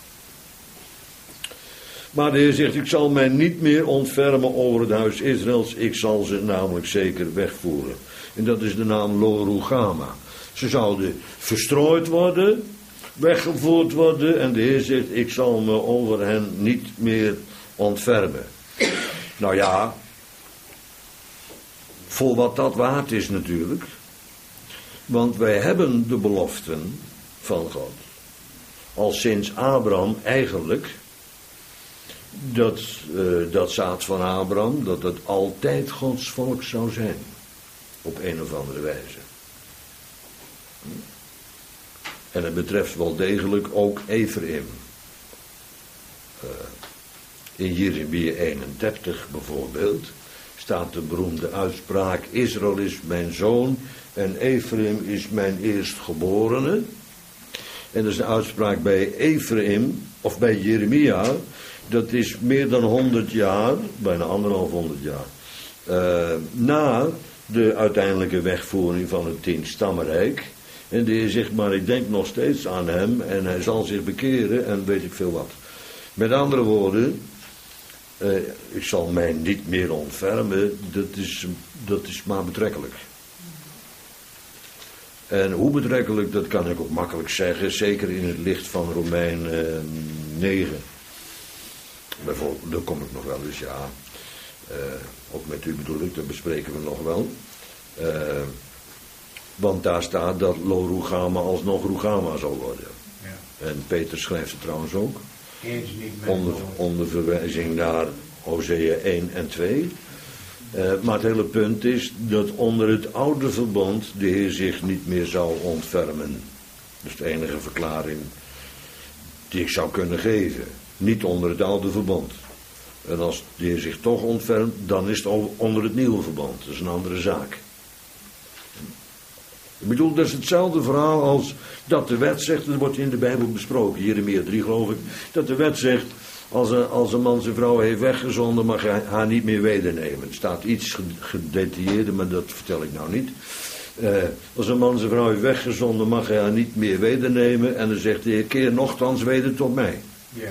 Maar de Heer zegt, ik zal mij niet meer ontfermen over het huis Israëls, ik zal ze namelijk zeker wegvoeren. En dat is de naam Lo Ruchama. Ze zouden verstrooid worden, weggevoerd worden, en de Heer zegt, ik zal me over hen niet meer ontfermen. Nou ja, voor wat dat waard is natuurlijk, want wij hebben de beloften van God. Al sinds Abraham eigenlijk, dat, uh, dat zaad van Abraham, dat het altijd Gods volk zou zijn. Op een of andere wijze. En het betreft wel degelijk ook Ephraim. Uh, in Jeremia eenendertig bijvoorbeeld staat de beroemde uitspraak: Israël is mijn zoon en Ephraim is mijn eerstgeborene. En dat is een uitspraak bij Ephraim, of bij Jeremia, dat is meer dan honderd jaar, bijna anderhalf honderd jaar, uh, na de uiteindelijke wegvoering van het tienstammenrijk. En de Heer zegt, maar ik denk nog steeds aan hem en hij zal zich bekeren en weet ik veel wat. Met andere woorden, uh, ik zal mij niet meer ontfermen, dat is, dat is maar betrekkelijk. En hoe betrekkelijk, dat kan ik ook makkelijk zeggen, zeker in het licht van Romein uh, negen. Bijvoorbeeld, daar kom ik nog wel eens, ja. Uh, ook met u bedoel ik, dat bespreken we nog wel. Uh, want daar staat dat Lo Rugama alsnog Rugama zal worden. Ja. En Peter schrijft het trouwens ook. Eens niet onder, onder verwijzing naar Hosea één en twee. Uh, maar het hele punt is dat onder het oude verbond de Heer zich niet meer zou ontfermen. Dat is de enige verklaring die ik zou kunnen geven. Niet onder het oude verbond. En als de Heer zich toch ontfermt, dan is het onder het nieuwe verbond. Dat is een andere zaak. Ik bedoel, dat is hetzelfde verhaal als dat de wet zegt, dat wordt in de Bijbel besproken, Jeremia drie geloof ik, dat de wet zegt, als een, als een man zijn vrouw heeft weggezonden, mag hij haar niet meer wedernemen. Het staat iets gedetailleerder, maar dat vertel ik nou niet. Uh, als een man zijn vrouw heeft weggezonden, mag hij haar niet meer wedernemen. En dan zegt de Heer, keer nochtans weder tot mij. Ja.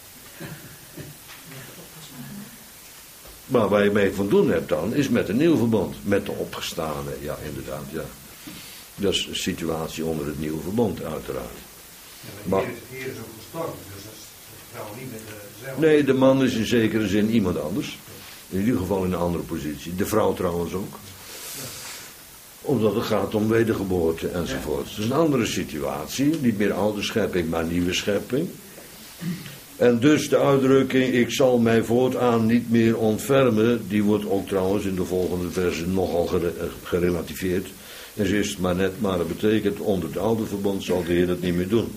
Maar waar je mee van doen hebt dan, is met een nieuw verbond. Met de opgestane, ja inderdaad, ja. Dat is een situatie onder het nieuwe verbond, uiteraard. Ja, maar de Heer is ook gestorven, dus dat is trouwens niet met dezelfde. Nee, de man is in zekere zin iemand anders. In ieder geval in een andere positie. De vrouw trouwens ook. Omdat het gaat om wedergeboorte enzovoort. Het is een andere situatie. Niet meer oude schepping, maar nieuwe schepping. En dus de uitdrukking, ik zal mij voortaan niet meer ontfermen, die wordt ook trouwens in de volgende verse nogal gerelativeerd. En ze is het maar net, maar dat betekent, onder het oude verbond zal de Heer dat niet meer doen.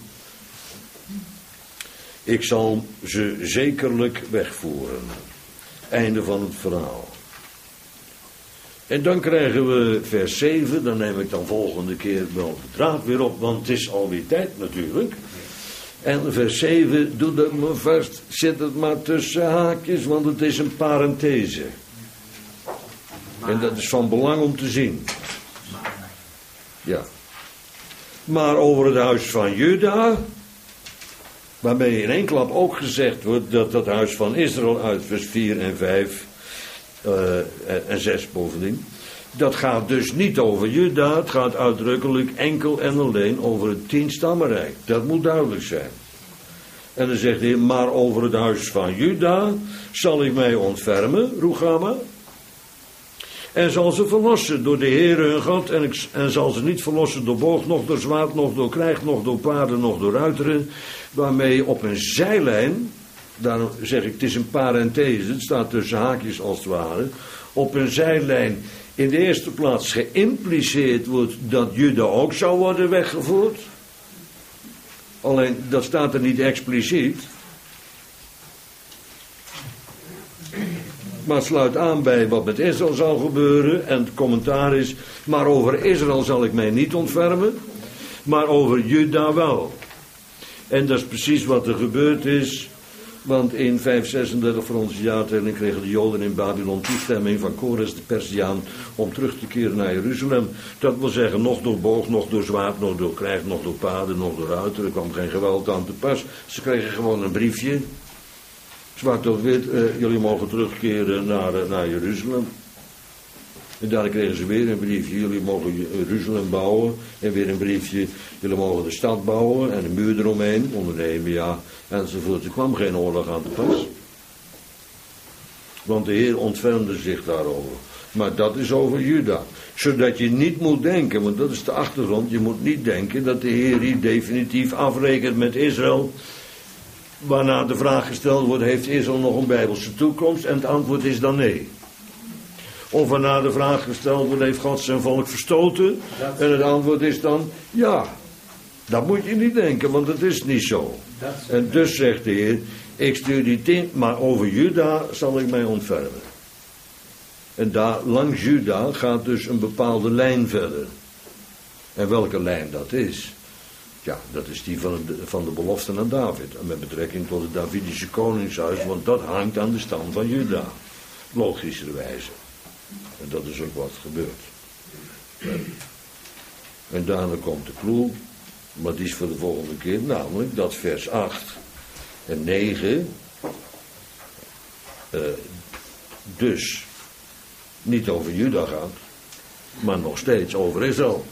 Ik zal ze zekerlijk wegvoeren. Einde van het verhaal. En dan krijgen we vers zeven, dan neem ik dan volgende keer wel de draad weer op, want het is alweer tijd natuurlijk. En vers zeven, doe dat maar vast, zet het maar tussen haakjes, want het is een parenthese. En dat is van belang om te zien. Ja. Maar over het huis van Juda, waarmee in één klap ook gezegd wordt dat dat huis van Israël uit vers vier en vijf uh, en zes bovendien, dat gaat dus niet over Juda, het gaat uitdrukkelijk enkel en alleen over het tienstammenrijk. Dat moet duidelijk zijn. En dan zegt hij, maar over het huis van Juda zal ik mij ontfermen, Rugama, en zal ze verlossen door de Heer hun God, en, ik, en zal ze niet verlossen door boog, nog door zwaard, nog door krijg, nog door paarden, nog door ruiteren, waarmee op een zijlijn, daarom zeg ik, het is een parenthese, het staat tussen haakjes als het ware, op een zijlijn in de eerste plaats geïmpliceerd wordt dat Juda ook zou worden weggevoerd. Alleen, dat staat er niet expliciet. Maar het sluit aan bij wat met Israël zal gebeuren. En het commentaar is, maar over Israël zal ik mij niet ontfermen, maar over Juda wel. En dat is precies wat er gebeurd is. Want in vijfhonderdzesendertig voor onze jaartelling kregen de Joden in Babylon toestemming van Kores de Persiaan om terug te keren naar Jeruzalem. Dat wil zeggen, nog door boog, nog door zwaard, nog door krijg, nog door paarden, nog door ruiteren. Er kwam geen geweld aan te pas. Ze kregen gewoon een briefje. Zwart of wit, eh, jullie mogen terugkeren naar, uh, naar Jeruzalem. En daar kregen ze weer een briefje, jullie mogen Jeruzalem bouwen. En weer een briefje, jullie mogen de stad bouwen en een muur eromheen, onder Nehemia enzovoort. Er kwam geen oorlog aan te pas. Want de Heer ontfermde zich daarover. Maar dat is over Juda. Zodat je niet moet denken, want dat is de achtergrond, je moet niet denken dat de Heer hier definitief afrekent met Israël. Waarna de vraag gesteld wordt, heeft Israël nog een Bijbelse toekomst? En het antwoord is dan nee. Of waarna de vraag gesteld wordt, heeft God zijn volk verstoten? En het antwoord is dan ja. Dat moet je niet denken, want het is niet zo. En dus zegt de Heer, ik stuur die tien, maar over Juda zal ik mij ontfermen. En daar, langs Juda gaat dus een bepaalde lijn verder. En welke lijn dat is? Ja, dat is die van de, van de belofte aan David. En met betrekking tot het Davidische koningshuis, want dat hangt aan de stam van Juda. Logischerwijze. En dat is ook wat gebeurt. En daarna komt de clue, maar die is voor de volgende keer, namelijk dat vers acht en negen, uh, dus niet over Juda gaat, maar nog steeds over Israël.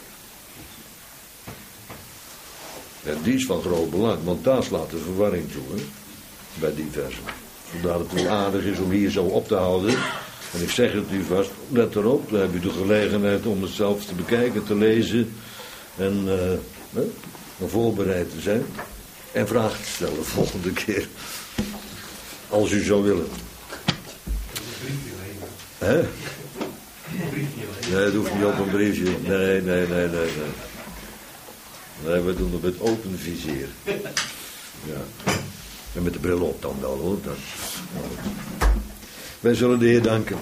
En die is van groot belang, want daar slaat de verwarring toe, hè, bij die versen. Vandaar dat het wel aardig is om hier zo op te houden. En ik zeg het u vast, let erop, dan heb je de gelegenheid om het zelf te bekijken, te lezen en uh, uh, voorbereid te zijn. En vragen te stellen de volgende keer, als u zou willen. Hè? Nee, dat hoeft niet op een briefje. Nee, nee, nee, nee, nee. Nee, we doen het met open vizier. Ja. En met de bril op dan wel, hoor. Dan. Wij zullen de Heer danken.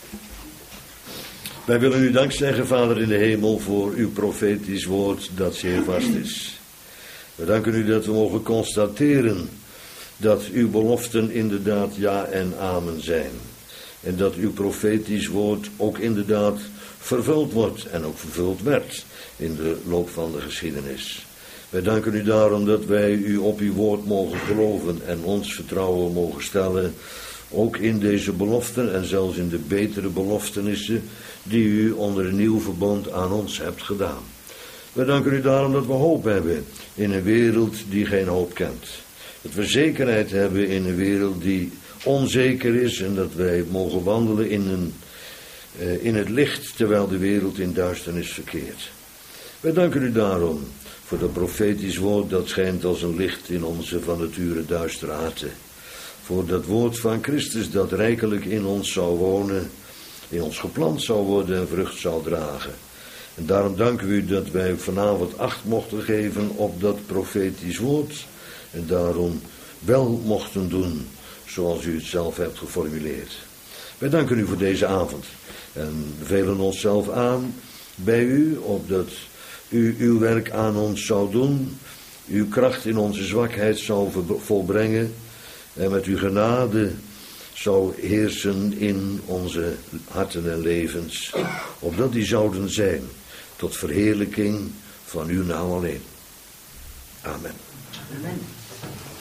Wij willen u dank zeggen, Vader in de hemel, voor uw profetisch woord dat zeer vast is. We danken u dat we mogen constateren dat uw beloften inderdaad ja en amen zijn. En dat uw profetisch woord ook inderdaad vervuld wordt en ook vervuld werd in de loop van de geschiedenis. Wij danken u daarom dat wij u op uw woord mogen geloven en ons vertrouwen mogen stellen, ook in deze beloften en zelfs in de betere beloftenissen die u onder een nieuw verbond aan ons hebt gedaan. Wij danken u daarom dat we hoop hebben in een wereld die geen hoop kent. Dat we zekerheid hebben in een wereld die onzeker is en dat wij mogen wandelen in, een, uh, in het licht terwijl de wereld in duisternis verkeert. Wij danken u daarom voor dat profetisch woord dat schijnt als een licht in onze van nature duistere harten. Voor dat woord van Christus dat rijkelijk in ons zou wonen, in ons geplant zou worden en vrucht zou dragen. En daarom danken we u dat wij vanavond acht mochten geven op dat profetisch woord en daarom wel mochten doen zoals u het zelf hebt geformuleerd. Wij danken u voor deze avond en bevelen onszelf aan bij u, opdat u uw werk aan ons zou doen, uw kracht in onze zwakheid zou volbrengen en met uw genade zou heersen in onze harten en levens, opdat die zouden zijn tot verheerlijking van uw naam alleen. Amen. Amen.